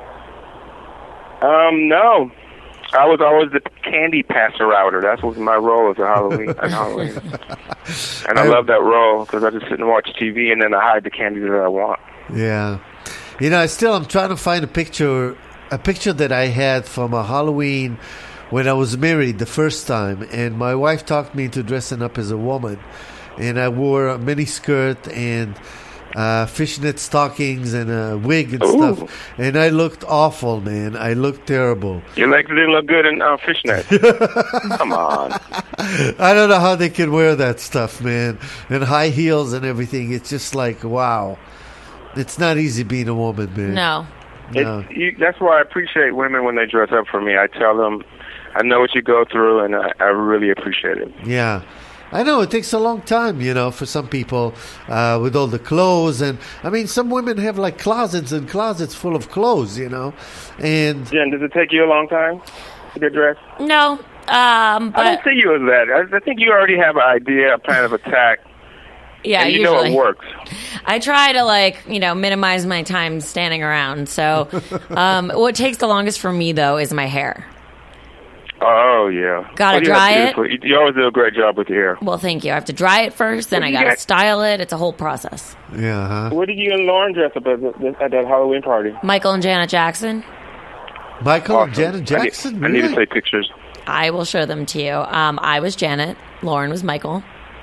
[SPEAKER 7] Um, no. I was always the candy passer outer. That was my role as a Halloween. At Halloween. And I
[SPEAKER 3] I-
[SPEAKER 7] love that role because I just sit and watch T V and then I hide the candy that I want.
[SPEAKER 3] Yeah. You know, I still I'm trying to find a picture a picture that I had from a Halloween when I was married the first time, and my wife talked me into dressing up as a woman, and I wore a mini skirt and uh, fishnet stockings and a wig and
[SPEAKER 7] Ooh.
[SPEAKER 3] stuff, and I looked awful, man. I looked terrible.
[SPEAKER 7] Your legs didn't look good in uh, fishnet. Come on.
[SPEAKER 3] I don't know how they can wear that stuff, man, and high heels and everything. It's just like, wow. It's not easy being a woman, man.
[SPEAKER 4] No.
[SPEAKER 3] No.
[SPEAKER 7] It, you, that's why I appreciate women when they dress up for me. I tell them, I know what you go through, and I, I really appreciate it.
[SPEAKER 3] Yeah. I know it takes a long time, you know, for some people uh, with all the clothes. And I mean, some women have like closets and closets full of clothes, you know. And
[SPEAKER 7] Jen, does it take you a long time to get dressed?
[SPEAKER 4] No. Um,
[SPEAKER 7] I don't
[SPEAKER 4] but
[SPEAKER 7] see you as that. I, I think you already have an idea, a plan of attack,
[SPEAKER 4] yeah,
[SPEAKER 7] and you
[SPEAKER 4] usually
[SPEAKER 7] know it works.
[SPEAKER 4] I try to like, you know, minimize my time standing around. So, um, what takes the longest for me though is my hair.
[SPEAKER 7] Oh, yeah.
[SPEAKER 4] Gotta
[SPEAKER 7] Well, you
[SPEAKER 4] dry
[SPEAKER 7] have
[SPEAKER 4] it.
[SPEAKER 7] beautiful- You, you always do a great job with your hair.
[SPEAKER 4] Well, thank you. I have to dry it first, then
[SPEAKER 7] What
[SPEAKER 4] I
[SPEAKER 7] do you
[SPEAKER 4] gotta
[SPEAKER 7] get?
[SPEAKER 4] style it. It's a whole process.
[SPEAKER 3] yeah, huh?
[SPEAKER 7] Where did you and Lauren dress up at, the, at that Halloween party?
[SPEAKER 4] Michael and Janet Jackson.
[SPEAKER 3] Michael and
[SPEAKER 7] Awesome.
[SPEAKER 3] Janet
[SPEAKER 7] I need-
[SPEAKER 3] Jackson?
[SPEAKER 7] I need,
[SPEAKER 3] really?
[SPEAKER 7] to take pictures.
[SPEAKER 4] I will show them to you. Um, I was Janet. Lauren was Michael.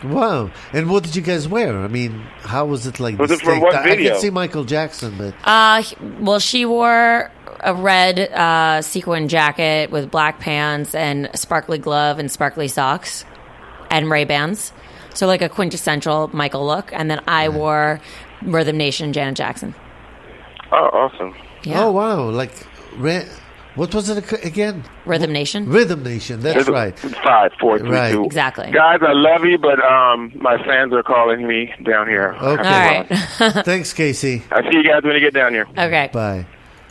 [SPEAKER 3] Wow. And what did you guys wear? I mean, how was it like?
[SPEAKER 7] Was it from
[SPEAKER 3] distinct?
[SPEAKER 7] what
[SPEAKER 3] I- I
[SPEAKER 7] video?
[SPEAKER 3] can see Michael Jackson, but
[SPEAKER 4] Uh, he- well, she wore a red uh, sequin jacket with black pants and sparkly glove and sparkly socks and Ray-Bans. So like a quintessential Michael look. And then I wore Rhythm Nation Janet Jackson.
[SPEAKER 7] Oh, awesome.
[SPEAKER 4] Yeah.
[SPEAKER 3] oh wow, like re- what was it ac- again?
[SPEAKER 4] Rhythm Nation.
[SPEAKER 3] Rhythm Nation. That's
[SPEAKER 7] It's
[SPEAKER 3] right.
[SPEAKER 7] Five, four, three,
[SPEAKER 3] Right.
[SPEAKER 7] two.
[SPEAKER 4] Exactly.
[SPEAKER 7] Guys, I love you, but um, my fans are calling me down here.
[SPEAKER 3] Okay.
[SPEAKER 4] All right.
[SPEAKER 3] Thanks, Casey.
[SPEAKER 7] I see you guys when you get down here.
[SPEAKER 4] Okay.
[SPEAKER 3] Bye.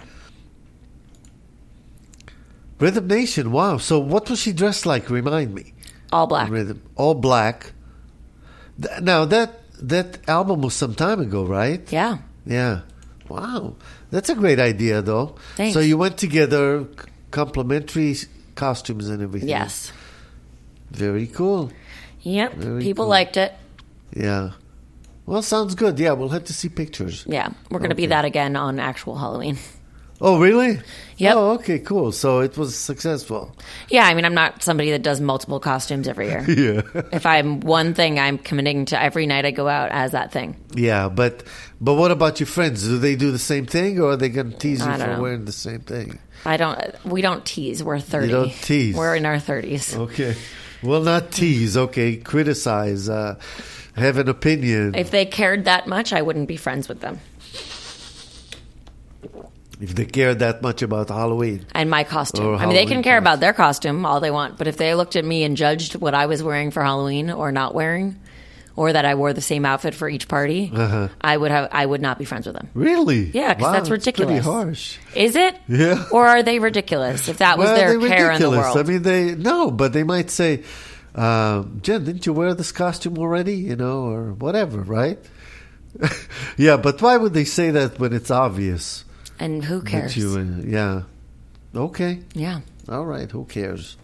[SPEAKER 3] Rhythm Nation. Wow. So what was she dressed like? Remind me.
[SPEAKER 4] All black.
[SPEAKER 3] Rhythm. All black. Th- Now that that album was some time ago, right?
[SPEAKER 4] Yeah.
[SPEAKER 3] Yeah. Wow. That's a great idea, though.
[SPEAKER 4] Thanks.
[SPEAKER 3] So you went together, c- complimentary s- costumes and everything.
[SPEAKER 4] Yes.
[SPEAKER 3] Very cool.
[SPEAKER 4] Yep.
[SPEAKER 3] Very
[SPEAKER 4] People
[SPEAKER 3] cool.
[SPEAKER 4] liked it.
[SPEAKER 3] Yeah. Well, sounds good. Yeah, we'll have to see pictures.
[SPEAKER 4] Yeah. We're going to be
[SPEAKER 3] Okay.
[SPEAKER 4] that again on actual Halloween.
[SPEAKER 3] Oh, really?
[SPEAKER 4] Yep.
[SPEAKER 3] Oh, okay, cool. So it was successful.
[SPEAKER 4] Yeah. I mean, I'm not somebody that does multiple costumes every year.
[SPEAKER 3] Yeah.
[SPEAKER 4] If I'm one thing, I'm committing to every night I go out as that thing.
[SPEAKER 3] Yeah, but but what about your friends? Do they do the same thing, or are they going to tease you
[SPEAKER 4] I don't
[SPEAKER 3] for
[SPEAKER 4] know.
[SPEAKER 3] wearing the same thing?
[SPEAKER 4] I don't. We don't tease. We're thirty.
[SPEAKER 3] don't tease.
[SPEAKER 4] We're in our thirties.
[SPEAKER 3] Okay. Well, not tease. Okay, criticize. Uh, have an opinion.
[SPEAKER 4] If they cared that much, I wouldn't be friends with them.
[SPEAKER 3] If they care that much about Halloween.
[SPEAKER 4] And my costume.
[SPEAKER 3] Or
[SPEAKER 4] I mean, they can
[SPEAKER 3] Halloween
[SPEAKER 4] care
[SPEAKER 3] costume.
[SPEAKER 4] about their costume all they want, but if they looked at me and judged what I was wearing for Halloween or not wearing, or that I wore the same outfit for each party,
[SPEAKER 3] Uh-huh.
[SPEAKER 4] I would have. I would not be friends with them.
[SPEAKER 3] Really?
[SPEAKER 4] Yeah, 'cause
[SPEAKER 3] Wow,
[SPEAKER 4] that's
[SPEAKER 3] pretty
[SPEAKER 4] ridiculous.
[SPEAKER 3] harsh.
[SPEAKER 4] Is it?
[SPEAKER 3] Yeah.
[SPEAKER 4] Or are they ridiculous? If that was
[SPEAKER 3] Well,
[SPEAKER 4] their
[SPEAKER 3] they're
[SPEAKER 4] care in the
[SPEAKER 3] ridiculous.
[SPEAKER 4] world.
[SPEAKER 3] I mean, they no, but they might say, um, "Jen, didn't you wear this costume already?" You know, or whatever, right? Yeah, but why would they say that when it's obvious?
[SPEAKER 4] and who
[SPEAKER 3] that
[SPEAKER 4] cares?
[SPEAKER 3] you, uh, yeah. Okay.
[SPEAKER 4] yeah.
[SPEAKER 3] All right. Who cares?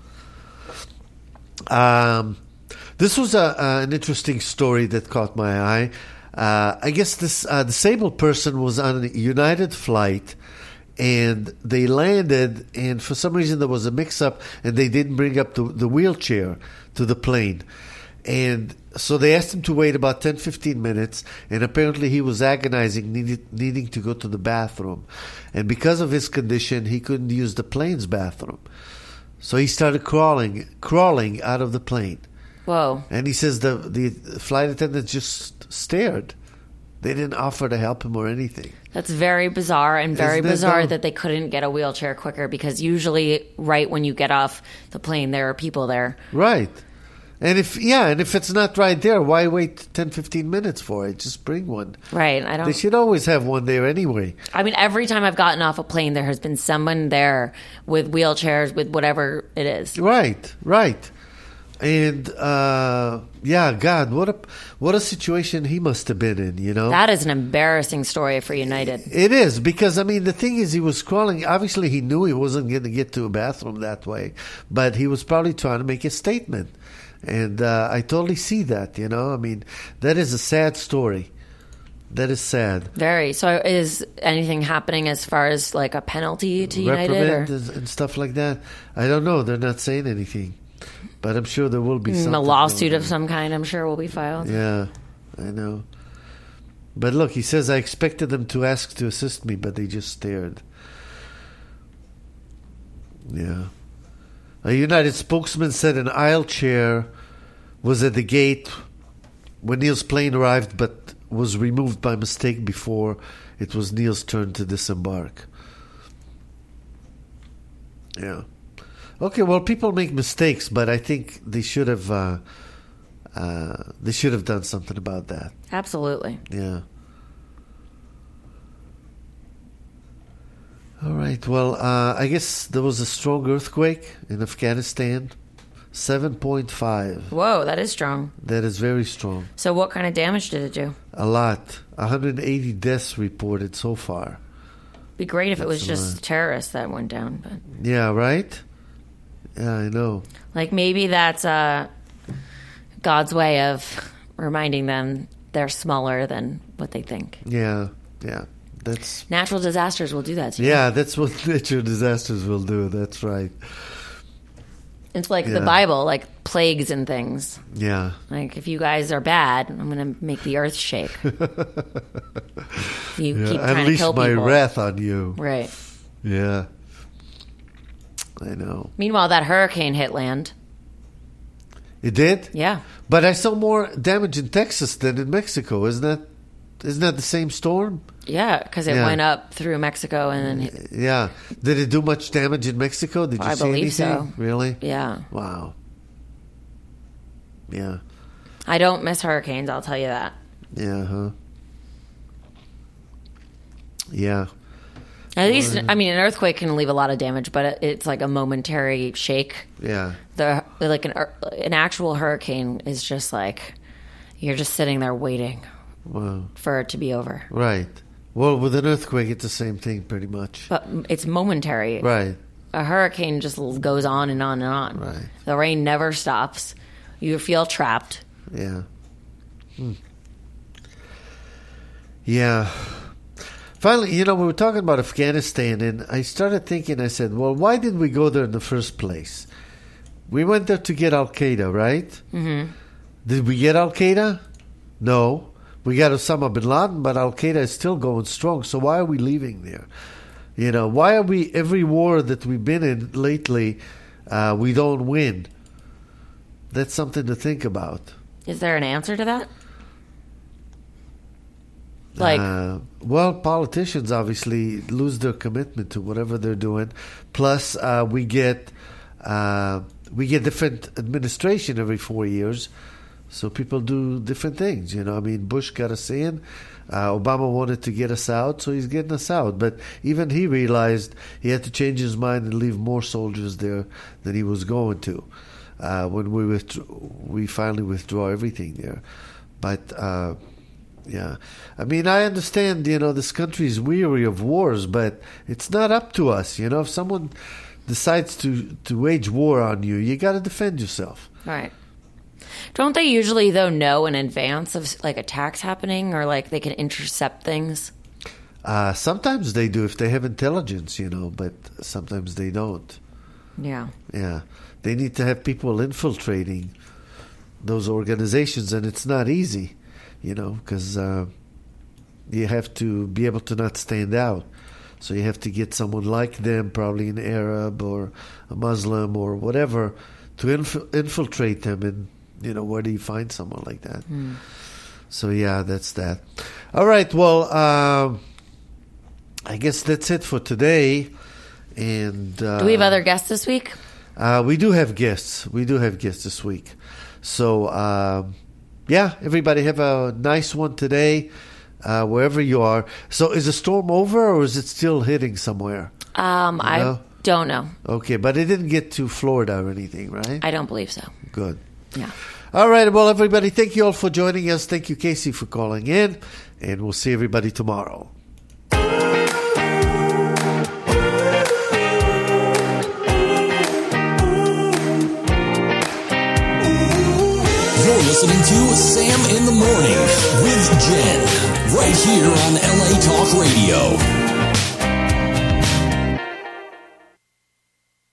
[SPEAKER 3] Um, this was a, uh, an interesting story that caught my eye. Uh, I guess this uh, disabled person was on a United flight, and they landed, and for some reason there was a mix-up, and they didn't bring up the, the wheelchair to the plane. And so they asked him to wait about ten, fifteen minutes, and apparently he was agonizing, needed, needing to go to the bathroom. And because of his condition, he couldn't use the plane's bathroom. So he started crawling, crawling out of the plane.
[SPEAKER 4] Whoa.
[SPEAKER 3] And he says the, the flight attendants just stared. They didn't offer to help him or anything.
[SPEAKER 4] That's very bizarre and very
[SPEAKER 3] Isn't it,
[SPEAKER 4] bizarre
[SPEAKER 3] though?
[SPEAKER 4] that they couldn't get a wheelchair quicker because usually right when you get off the plane, there are people there.
[SPEAKER 3] Right. And if, yeah, and if it's not right there, why wait ten, fifteen minutes for it? Just bring one.
[SPEAKER 4] Right. I
[SPEAKER 3] They
[SPEAKER 4] don't.
[SPEAKER 3] should always have one there anyway.
[SPEAKER 4] I mean, every time I've gotten off a plane, there has been someone there with wheelchairs, with whatever it is.
[SPEAKER 3] Right, right. And, uh, yeah, God, what a, what a situation he must have been in, you know?
[SPEAKER 4] That is an embarrassing story for United.
[SPEAKER 3] It is, because, I mean, the thing is, he was crawling. Obviously, he knew he wasn't going to get to a bathroom that way, but he was probably trying to make a statement. And uh, I totally see that, you know? I mean, that is a sad story. That is sad.
[SPEAKER 4] Very. So, is anything happening as far as like a penalty to United? Or?
[SPEAKER 3] Reprimand and stuff like that. I don't know. They're not saying anything. But I'm sure there will be something.
[SPEAKER 4] A lawsuit
[SPEAKER 3] going
[SPEAKER 4] of some kind, I'm sure, will be filed.
[SPEAKER 3] on. Yeah, I know. But look, he says, I expected them to ask to assist me, but they just stared. Yeah. A United spokesman said an aisle chair was at the gate when Neil's plane arrived, but was removed by mistake before it was Neil's turn to disembark. Yeah. Okay, well, people make mistakes, but I think they should have uh, uh, they should have done something about that.
[SPEAKER 4] Absolutely.
[SPEAKER 3] Yeah. All right. Well, uh, I guess there was a strong earthquake in Afghanistan, seven point five.
[SPEAKER 4] Whoa, that is strong.
[SPEAKER 3] That is very strong.
[SPEAKER 4] So, what kind of damage did it do?
[SPEAKER 3] A lot. one hundred eighty deaths reported so far.
[SPEAKER 4] Be great if it was
[SPEAKER 3] That's a
[SPEAKER 4] just
[SPEAKER 3] lot.
[SPEAKER 4] terrorists that went down, but
[SPEAKER 3] Yeah, right? Yeah, I know.
[SPEAKER 4] like maybe that's uh, God's way of reminding them they're smaller than what they think.
[SPEAKER 3] Yeah, yeah. That's
[SPEAKER 4] Natural disasters will do that to you.
[SPEAKER 3] yeah, that's what natural disasters will do. That's right.
[SPEAKER 4] It's like
[SPEAKER 3] Yeah.
[SPEAKER 4] the Bible, like plagues and things.
[SPEAKER 3] Yeah.
[SPEAKER 4] Like, if you guys are bad, I'm going to make the earth shake. You
[SPEAKER 3] Yeah.
[SPEAKER 4] keep trying to
[SPEAKER 3] Unleash
[SPEAKER 4] kill
[SPEAKER 3] my
[SPEAKER 4] people.
[SPEAKER 3] wrath on you.
[SPEAKER 4] Right.
[SPEAKER 3] Yeah. I know.
[SPEAKER 4] Meanwhile, that hurricane hit land.
[SPEAKER 3] It did?
[SPEAKER 4] Yeah.
[SPEAKER 3] But I saw more damage in Texas than in Mexico. Isn't that isn't that the same storm?
[SPEAKER 4] Yeah, because it
[SPEAKER 3] Yeah.
[SPEAKER 4] went up through Mexico and then, hit,
[SPEAKER 3] Yeah. Did it do much damage in Mexico? Did you
[SPEAKER 4] I
[SPEAKER 3] see
[SPEAKER 4] believe
[SPEAKER 3] anything?
[SPEAKER 4] so.
[SPEAKER 3] Really?
[SPEAKER 4] yeah.
[SPEAKER 3] Wow. Yeah.
[SPEAKER 4] I don't miss hurricanes, I'll tell you that.
[SPEAKER 3] Yeah, huh? Yeah.
[SPEAKER 4] At least, I mean, an earthquake can leave a lot of damage, but it, it's like a momentary shake.
[SPEAKER 3] Yeah.
[SPEAKER 4] The like an ear- an actual hurricane is just like you're just sitting there waiting
[SPEAKER 3] Wow.
[SPEAKER 4] for it to be over.
[SPEAKER 3] Right. Well, with an earthquake, it's the same thing pretty much.
[SPEAKER 4] But it's momentary.
[SPEAKER 3] Right.
[SPEAKER 4] A hurricane just goes on and on and on.
[SPEAKER 3] Right.
[SPEAKER 4] The rain never stops. You feel trapped.
[SPEAKER 3] Yeah. Hmm. Yeah. Finally, you know, we were talking about Afghanistan, and I started thinking, I said, well, why did we go there in the first place? We went there to get Al-Qaeda, right? Mm-hmm. Did we get Al-Qaeda? No. We got Osama bin Laden, but Al-Qaeda is still going strong, so why are we leaving there? You know, why are we, every war that we've been in lately, uh, we don't win? That's something to think about.
[SPEAKER 4] Is there an answer to that? Like,
[SPEAKER 3] Uh, well, politicians obviously lose their commitment to whatever they're doing. Plus, uh, we get uh, we get different administration every four years, so people do different things. You know, I mean, Bush got us in. Uh, Obama wanted to get us out, so he's getting us out. But even he realized he had to change his mind and leave more soldiers there than he was going to uh, when we withdrew, we finally withdraw everything there. But uh, yeah, I mean, I understand, you know, this country is weary of wars, but it's not up to us. You know, if someone decides to, to wage war on you, you got to defend yourself.
[SPEAKER 4] right. Don't they usually, though, know in advance of, like, attacks happening or, like, they can intercept things?
[SPEAKER 3] Uh, sometimes they do if they have intelligence, you know, but sometimes they don't.
[SPEAKER 4] Yeah.
[SPEAKER 3] Yeah, they need to have people infiltrating those organizations, and it's not easy, you know, because uh, you have to be able to not stand out. So you have to get someone like them, probably an Arab or a Muslim or whatever, to inf- infiltrate them. And, you know, where do you find someone like that? Mm. So, yeah, that's that. All right, well, um, I guess that's it for today. And uh,
[SPEAKER 4] Do we have other guests this week?
[SPEAKER 3] Uh, we do have guests. We do have guests this week. So, um, yeah, everybody have a nice one today, uh, wherever you are. So is the storm over, or is it still hitting somewhere?
[SPEAKER 4] Um, I
[SPEAKER 3] know?
[SPEAKER 4] don't know.
[SPEAKER 3] Okay, but it didn't get to Florida or anything, right?
[SPEAKER 4] I don't believe so.
[SPEAKER 3] Good.
[SPEAKER 4] Yeah.
[SPEAKER 3] All right, well, everybody, thank you all for joining us. Thank you, Casey, for calling in, and we'll see everybody tomorrow.
[SPEAKER 2] You're listening to Sam in the Morning with Jen, right here on L A Talk Radio.